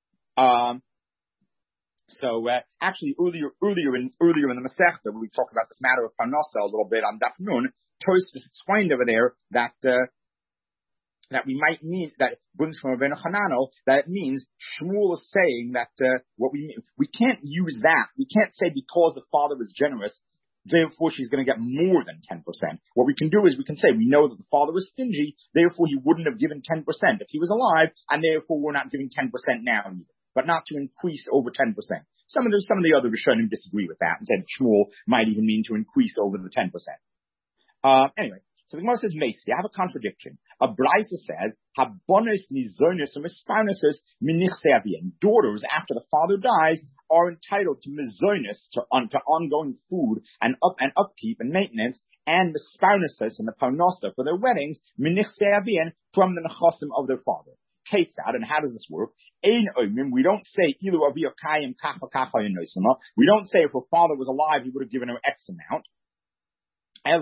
Actually earlier in the Masechta, when we talked about this matter of Parnasa a little bit on Daf Nun, Tosfos explained over there that we might mean that brings from Rabbeinu Hanano that it means Shmuel is saying that we can't use that. We can't say because the father was generous, therefore she's going to get more than 10%. What we can do is we can say we know that the father was stingy, therefore he wouldn't have given 10% if he was alive, and therefore we're not giving 10% now either, but not to increase over 10%. Some of the other Rishonim disagree with that and said Shmuel might even mean to increase over the 10%. Anyway. So the Gemara says, Macy, I have a contradiction. A Braisa says, Habonis nizonis or misparnasus minichseavian. Daughters, after the father dies, are entitled to mizonis, to ongoing food and upkeep and maintenance, and misparnasus and the parnasa for their weddings, minichseavian, from the nechasim of their father. Ketzad, and how does this work? Ein oimim, we don't say, ilu aviyakayim kacha kacha yenoisama. We don't say if her father was alive, he would have given her X amount. Rather,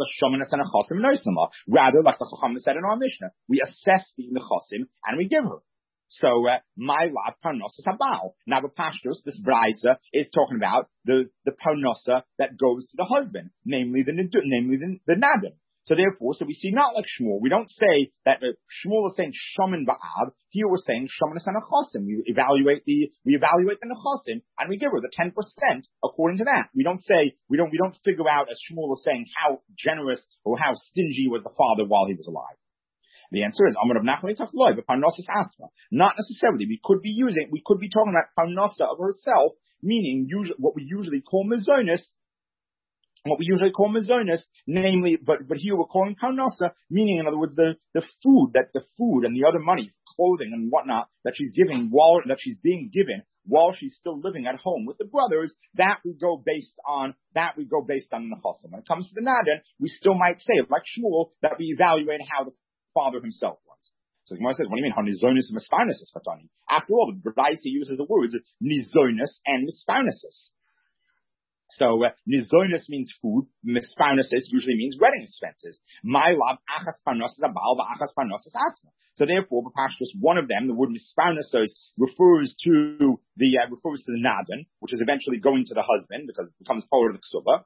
like the Chacham said in our Mishnah, we assess the nechasim and we give her. So, my lab parnosa habal. Now, the pashtus, this brisa is talking about the parnosa that goes to the husband, namely the nadan. So therefore, we see not like Shmuel. We don't say that Shmuel is saying shomin ba'av. Here we're saying shomin is nechasim. We evaluate the nechasim and we give her the 10% according to that. We don't figure out, as Shmuel is saying, how generous or how stingy was the father while he was alive. The answer is Amar Rav Nachman Tachloi, but parnosas atzma. Not necessarily. We could be talking about parnosa of herself, meaning what we usually call mizonis, what we usually call mazonis, namely, but here we're calling parnasa, meaning, in other words, the food and the other money, clothing and whatnot that she's being given while she's still living at home with the brothers, that we go based on the nechasim. When it comes to the nadan, we still might say, like Shmuel, that we evaluate how the father himself was. So the Gemara says, what do you mean? How nizonis and misparnesis fatani? After all, the Braisa uses the words nizonis and misparnesis. So nizonis means food. Misparnesis usually means wedding expenses. My love, achas parnosis abal, achas parnosis atzma. So therefore, B'Pashtus, one of them, the word misparnesis, refers to the nadan, which is eventually going to the husband because it becomes part of the ksuba.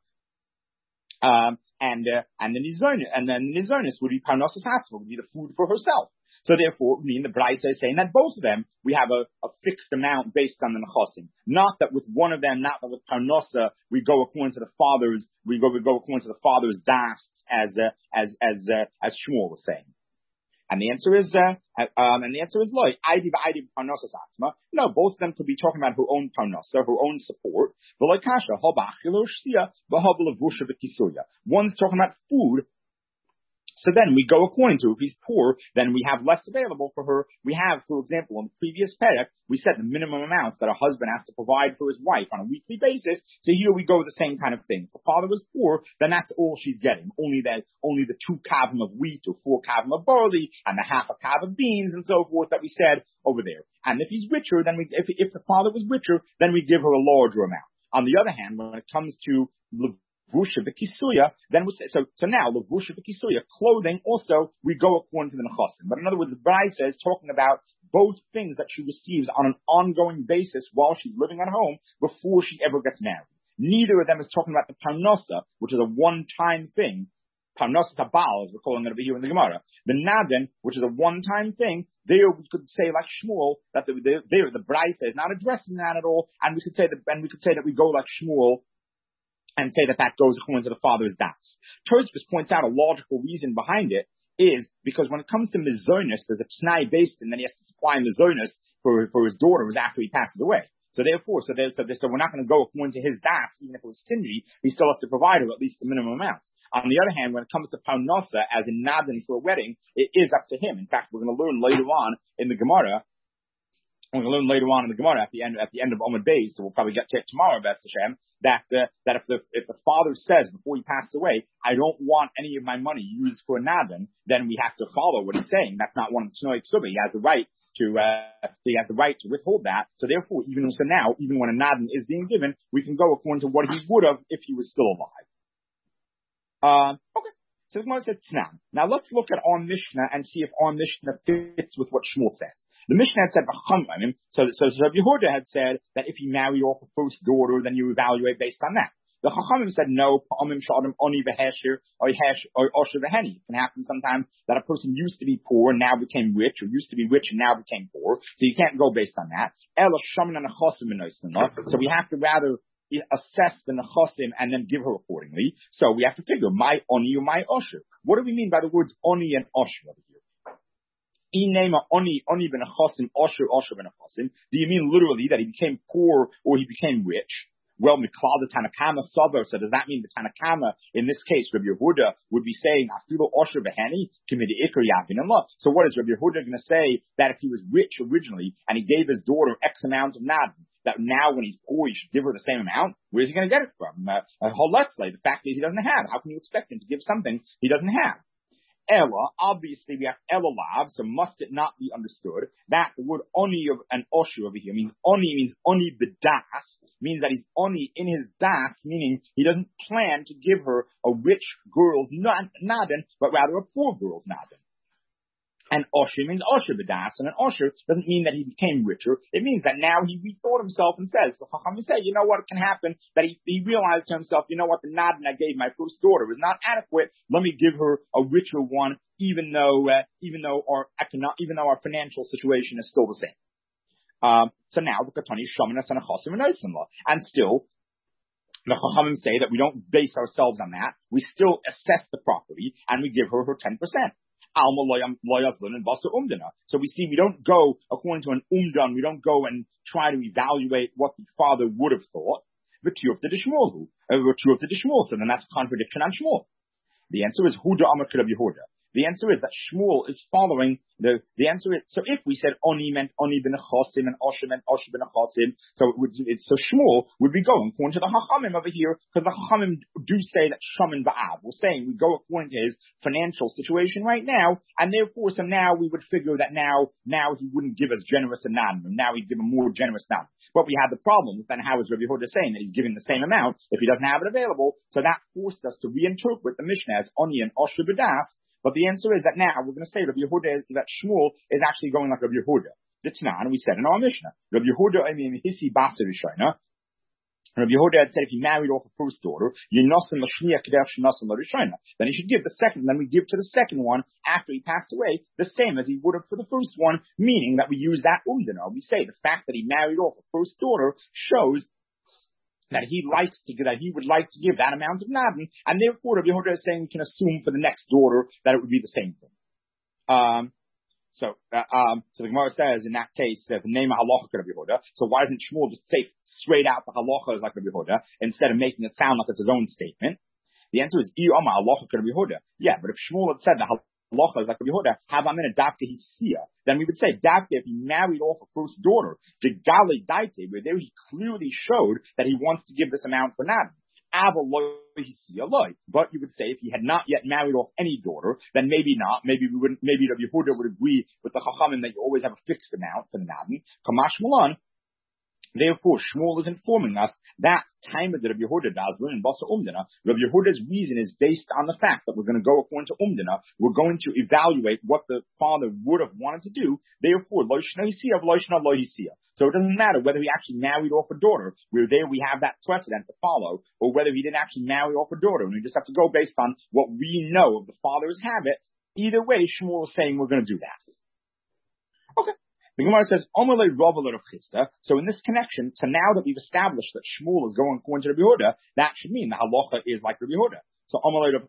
And then nizonis would be parnosis atzma, would be the food for herself. So therefore, the Braisa is saying that both of them, we have a fixed amount based on the nechasim. Not that with one of them, not that with parnosa, we go according to the father's das, as Shmuel was saying. And the answer is loy. No, both of them could be talking about her own parnasa, her own support. One's talking about food. So then we go according to, if he's poor, then we have less available for her. We have, for example, in the previous perek, we said the minimum amounts that a husband has to provide for his wife on a weekly basis. So here we go with the same kind of thing. If the father was poor, then that's all she's getting. Only the 2 kavim of wheat or 4 kavim of barley and the half a kav of beans and so forth that we said over there. And if he's richer, then if the father was richer, then we give her a larger amount. On the other hand, when it comes to Vusha v'kisuya, then we say, so now, Vusha v'kisuya, clothing, also, we go according to the nechasim. But in other words, the Braisa is talking about both things that she receives on an ongoing basis while she's living at home before she ever gets married. Neither of them is talking about the parnosa, which is a one-time thing. Parnosa tabal, as we're calling it over here in the Gemara. The nadan, which is a one-time thing, there we could say, like Shmuel, that the Braisa is not addressing that at all, and we could say that we go like Shmuel, and say that goes according to the father's das. Tosfos points out a logical reason behind it is because when it comes to mizonis, there's a t'nai based, and then he has to supply mizonis for his daughter after he passes away. So therefore, so we're not going to go according to his das, even if it was stingy, he still has to provide her at least the minimum amount. On the other hand, when it comes to parnasa, as in nadan for a wedding, it is up to him. In fact, we're going to learn later on in the Gemara, at the end of Omid Beis, so we'll probably get to it tomorrow, B'ez Hashem, that if the father says before he passed away, I don't want any of my money used for a nadan, then we have to follow what he's saying. That's not one of the T'nai Ksuba. He has the right to withhold that. So therefore, even when a nadan is being given, we can go according to what he would have if he was still alive. Okay. So the Gemara said Tznan. Now let's look at our Mishnah and see if our Mishnah fits with what Shmuel says. The Mishnah had said, so Yehuda had said that if you marry off a first daughter, then you evaluate based on that. The Chachamim said, no, it can happen sometimes that a person used to be poor and now became rich, or used to be rich and now became poor. So you can't go based on that. So we have to rather assess the nechasim and then give her accordingly. So we have to figure, my oni or my osher. What do we mean by the words oni and osher over here? Do you mean literally that he became poor or he became rich? Well, Miklal the Tanakama Sabar, so does that mean the Tanakama, in this case, Rabbi Yehuda, would be saying, Afilu Osher Beheni, Kimidi Iker Yavin Allah. So what is Rabbi Yehuda going to say that if he was rich originally and he gave his daughter X amount of nadan, that now when he's poor, he should give her the same amount? Where's he going to get it from? The fact is he doesn't have. How can you expect him to give something he doesn't have? Ella, obviously we have Ella lav, so must it not be understood that the word oni of an osher over here means oni b'das, means that he's oni in his das, meaning he doesn't plan to give her a rich girl's nadan, but rather a poor girl's nadan. And osher means osher b'das, and an osher doesn't mean that he became richer. It means that now he rethought himself and says, the Chacham say, you know what, it can happen, that he realized to himself, you know what, the nadan I gave my first daughter is not adequate. Let me give her a richer one, even though our financial situation is still the same. So now the Katani Shamanas and Achasim and Eisenla, and still the Chachamim say that we don't base ourselves on that. We still assess the property and we give her 10%. So we see we don't go according to an umdan, we don't go and try to evaluate what the father would have thought. V'tiyuvta de Shmuel. So then that's a contradiction on Shmuel. The answer is Huda Amar Rabbi Yehuda. The answer is that Shmuel is following the answer is, so if we said Oni meant Oni ben Chosim and Osher meant Osher ben Chosim, so Shmuel would be going according to the Chachamim over here, because the Chachamim do say that Shaman Ba'av. We're saying we go according to his financial situation right now, and therefore, so now we would figure that now he wouldn't give as generous a Nadim, now he'd give a more generous Nadim. But we had the problem, then how is Rabbi Yehuda saying that he's giving the same amount if he doesn't have it available? So that forced us to reinterpret the Mishnah as Oni and Osher B'das. But the answer is that now we're going to say Rabbi Yehuda, that Shmuel is actually going like Rabbi Yehuda. The Tanan, we said in our Mishnah. Rabbi Yehuda, Hissi Basa Rishona. Rabbi Yehuda had said if he married off a first daughter, then he should give the second, then we give to the second one after he passed away, the same as he would have for the first one, meaning that we use that umdana. We say the fact that he married off a first daughter shows that he would like to give that amount of Nadin, and therefore Rabbi Yehuda is saying we can assume for the next daughter that it would be the same thing. So the Gemara says in that case, the name of halacha Rabbi Yehuda. So why doesn't Shmuel just say straight out the halacha is like Rabbi Yehuda instead of making it sound like it's his own statement? The answer is halacha Rabbi Yehuda. Yeah, but if Shmuel had said the halacha is like Rabbi Yehuda, have I'm in a dafka hisia, then we would say dafka if he married off a first daughter, the gali daite, where there he clearly showed that he wants to give this amount for Nadin. But you would say if he had not yet married off any daughter, then maybe not. Maybe Rabbi Yehuda would agree with the Chachamim that you always have a fixed amount for the Nadin. Kamash Malan. Therefore, Shmuel is informing us that time that Rabbi Yehuda does in Basa Umdana, Rabbi Yehuda's reason is based on the fact that we're going to go according to Umdana. We're going to evaluate what the father would have wanted to do. Therefore, Lo Shna Hisiya, Lo Shna Lo Hisiya. So it doesn't matter whether he actually married off a daughter, where there we have that precedent to follow, or whether he didn't actually marry off a daughter, and we just have to go based on what we know of the father's habits. Either way, Shmuel is saying we're going to do that. Okay. The Gemara says, so in this connection, so now that we've established that Shmuel is going according to Rabbi Yehuda, that should mean the halacha is like Rabbi Yehuda. So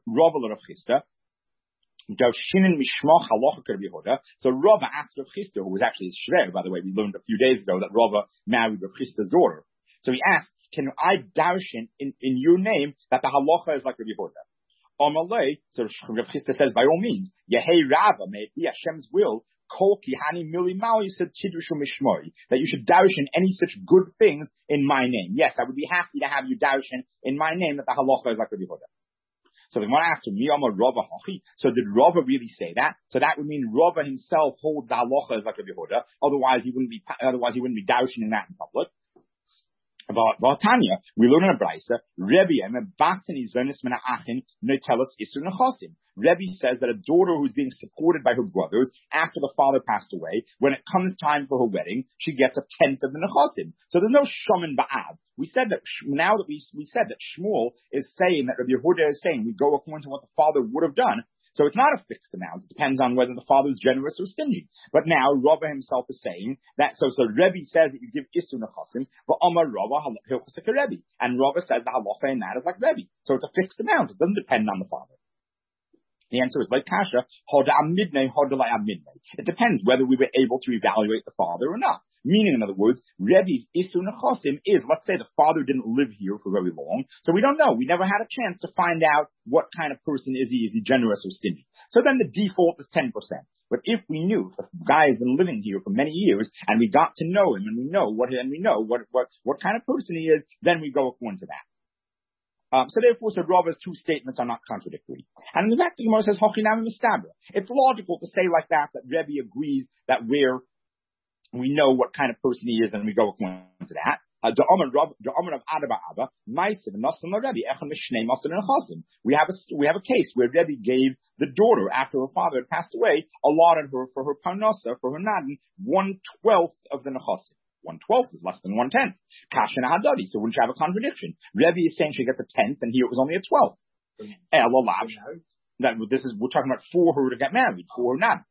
So Rava asked Rav Chisda, who was actually his shver, by the way, we learned a few days ago that Rava married Rav Chisda's daughter. So he asks, can I darshan in your name that the halacha is like Rabbi Yehuda? So Rav Chisda says, by all means, Yehei Rava, may it be Hashem's will, Kol Kihani Mili Mali said Tidushu Mishmoi, that you should darshan any such good things in my name. Yes, I would be happy to have you darshan in my name that the halacha is like Rabbi Yehuda. So the one asked him, so did Rava really say that? So that would mean Rava himself holds the halacha as like Rabbi Yehuda. Otherwise he wouldn't be darshan in that in public. About Tanya, we learn in a brayso, Rebbe says that a daughter who's being supported by her brothers after the father passed away, when it comes time for her wedding, she gets a tenth of the nechasim. So there's no shaman ba'av. We said that now that we said that Shmuel is saying that Rabbi Yehuda is saying we go according to what the father would have done. So it's not a fixed amount. It depends on whether the father is generous or stingy. But now Rava himself is saying that, so Rebbe says that you give Isu Nechasim, but Amar Rava Hilchos Rebbe. And Rava says the halacha in that is like Rebbe. So it's a fixed amount. It doesn't depend on the father. The answer is like Kasha, it depends whether we were able to evaluate the father or not. Meaning, in other words, Rebbe's Isu Nechasim is, let's say the father didn't live here for very long, so we don't know. We never had a chance to find out what kind of person is he. Is he generous or stingy? So then the default is 10%. But if we knew the guy has been living here for many years, and we got to know him, and we know what kind of person he is, then we go according to that. So therefore, Rava's two statements are not contradictory. And in fact, the Gemara says, it's logical to say like that Rebbe agrees that we know what kind of person he is, and we go according to that. We have a case where Rebbe gave the daughter, after her father had passed away, allotted her for her parnasa, for her nadin, 1/12 of the nechasim. 1/12 is less than 1/10. Kasha Hadadi, so wouldn't you have a contradiction? Rebbe is saying she gets a 10th, and here it was only a 12th. We're talking about for her to get married, for her nadin.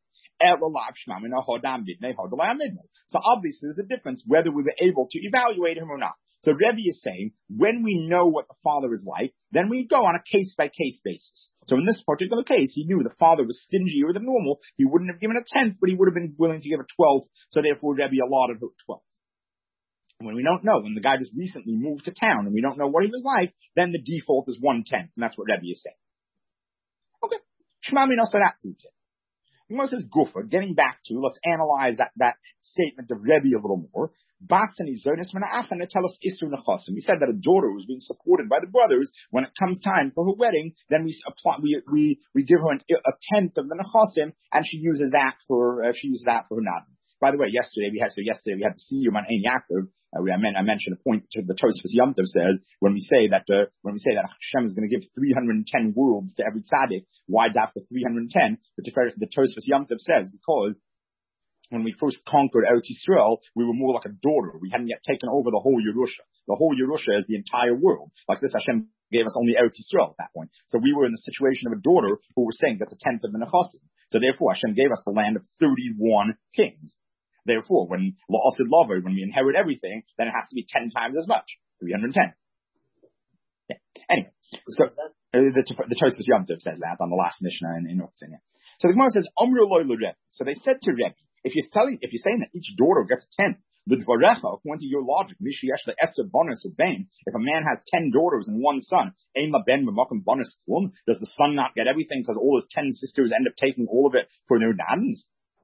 So obviously there's a difference whether we were able to evaluate him or not. So Rebbe is saying, when we know what the father is like, then we go on a case-by-case basis. So in this particular case, he knew the father was stingier than normal. He wouldn't have given a 10th, but he would have been willing to give a 12th. So therefore Rebbe allotted her 12th. When we don't know, when the guy just recently moved to town and we don't know what he was like, then the default is 1/10, and that's what Rebbe is saying. Okay. Shema Mino, so that proves it. Gemara says Gufa, getting back to, let's analyze that statement of Rebbe a little more. Basani Zonis Mana'achan tell us Isru Nechasim. We said that a daughter who's being supported by the brothers, when it comes time for her wedding, then we give her a tenth of the Nechasim, and she uses that for her Nadim. By the way, yesterday we had the Siyum on Ein Yaakov. I mentioned a point to the Tosfos Yom Tov says when we say that Hashem is going to give 310 worlds to every tzaddik, why after 310? The Tosfos Yom Tov says because when we first conquered Eretz Yisrael, we were more like a daughter. We hadn't yet taken over the whole Yerusha. The whole Yerusha is the entire world. Like this, Hashem gave us only Eretz Yisrael at that point. So we were in the situation of a daughter who were saying that's a tenth of the Nechasim. So therefore, Hashem gave us the land of 31 kings. Therefore, when La'asid Lavar, when we inherit everything, then it has to be 10 times as much. 310. Yeah. Anyway, so the Tosfos Yom Tov says that on the last Mishnah in Uktzin. Yeah. So the Gemara says, Omru loy l'Rebbe. So they said to Rebbe, if you're saying that each daughter gets 10, the Dvarecha, according to your logic, Mishiyesh le'eser bonus u'bein, if a man has 10 daughters and one son, Ein la ben b'makom bonus klum, does the son not get everything because all his 10 sisters end up taking all of it for their nads?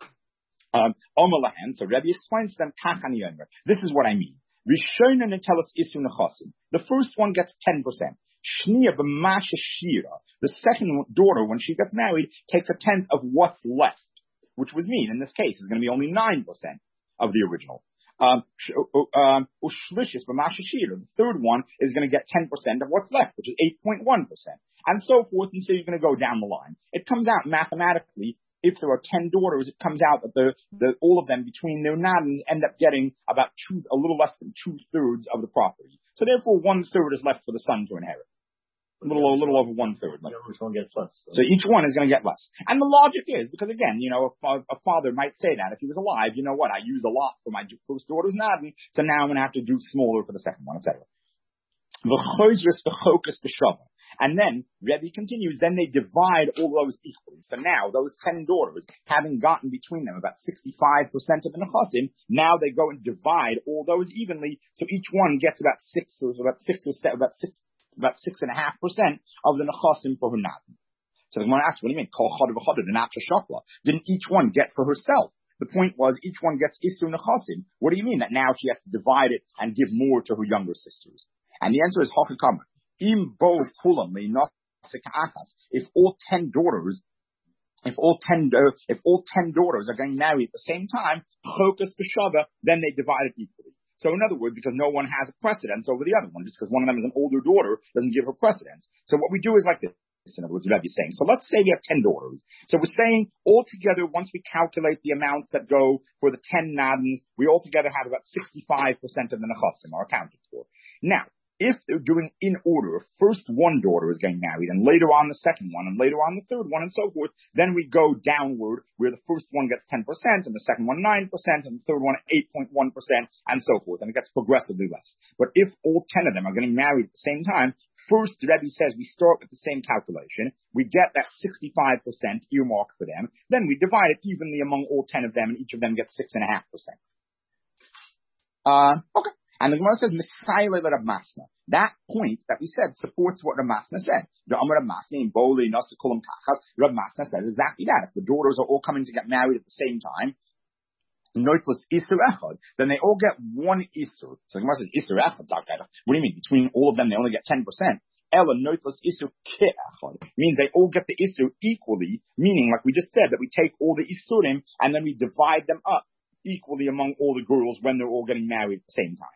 So Rebbe explains to them, this is what I mean. Rishona netelas isu nechasim. The first one gets 10%. Shnia b'masha shira. The second daughter, when she gets married, takes a tenth of what's left, which would mean, in this case, is going to be only 9% of the original. Ushlishis b'masha shira. The third one is going to get 10% of what's left, which is 8.1%. And so forth, and so you're going to go down the line. It comes out mathematically. If there are 10 daughters, it comes out that all of them between their nadins end up getting about a little less than 2/3 of the property. So therefore, 1/3 is left for the son to inherit. A little over 1/3. So each one is going to get less. And the logic is, because again, a father might say that if he was alive, you know what, I used a lot for my first daughter's nadin, so now I'm going to have to do smaller for the second one, etc. And then, Rebbe continues, then they divide all those equally. So now, those 10 daughters, having gotten between them about 65% of the Nechasim, now they go and divide all those evenly, so each one gets about 6.5% of the Nechasim for her Nadim. So the Gemara asks, what do you mean? Didn't each one get for herself? The point was, each one gets Isu Nechasim. What do you mean that now she has to divide it and give more to her younger sisters? And the answer is Hakakama. If all 10 daughters are getting married at the same time, then they divide it equally. So in other words, because no one has a precedence over the other one, just because one of them is an older daughter doesn't give her precedence. So what we do is like this. In other words, Rebbe is saying. So let's say we have 10 daughters. So we're saying altogether, once we calculate the amounts that go for the 10 nadins, we altogether have about 65% of the nechasim are accounted for. Now, if they're doing in order, first one daughter is getting married, and later on the second one, and later on the third one, and so forth, then we go downward, where the first one gets 10%, and the second one 9%, and the third one 8.1%, and so forth, and it gets progressively less. But if all 10 of them are getting married at the same time, first, the Rebbe says we start with the same calculation, we get that 65% earmark for them, then we divide it evenly among all 10 of them, and each of them gets 6.5%. Okay. And the Gemara says, Messiah Rav Masna. That point that we said supports what Rav Masna said. The Amar Rav Masna in Boli Nasikulam Kachas, Rav Masna said exactly that. If the daughters are all coming to get married at the same time, Noitlus Isur Echad, then they all get one Isur. So the Gemara says, Isur Echad, what do you mean? Between all of them, they only get 10%. Ella Noitlus Isur Ke Echad means they all get the Isur equally, meaning, like we just said, that we take all the Isurim and then we divide them up equally among all the girls when they're all getting married at the same time.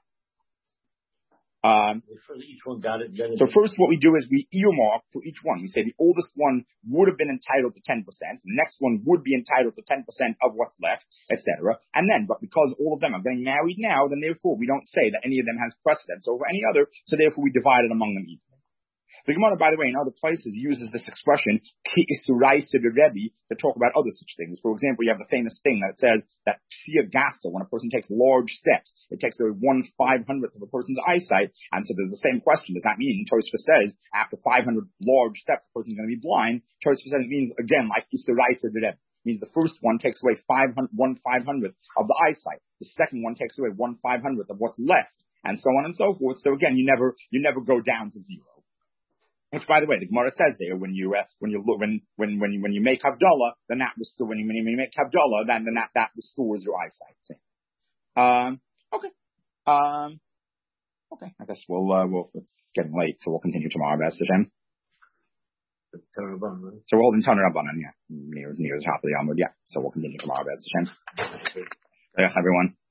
Each one got it. So first what we do is we earmark for each one. We say the oldest one would have been entitled to 10%. The next one would be entitled to 10% of what's left, etc. And then, but because all of them are getting married now, then therefore we don't say that any of them has precedence over any other, so therefore we divide it among them equally. The Gemara, by the way, in other places uses this expression, ki isuraisa de Rebbe, to talk about other such things. For example, you have the famous thing that says that psia gasa, when a person takes large steps, it takes away 1/500th of a person's eyesight. And so there's the same question. Does that mean, Tosfos says, after 500 large steps, the person's going to be blind? Tosfos says it means, again, like isuraisa de Rebbe. means the first one takes away 1/500 of the eyesight. The second one takes away 1/500 of what's left, and so on and so forth. So again, you never go down to zero. Which, by the way, the Gemara says there, when you make Havdalah, then that restores, when you make Havdalah, then that restores your eyesight. See? Okay. Okay. I guess it's getting late, so we'll continue tomorrow, B'ez Hashem. So we're holding Tanur Rabbanan, yeah, near the top of the Amud, yeah. So we'll continue tomorrow, B'ez Hashem. Yeah, everyone.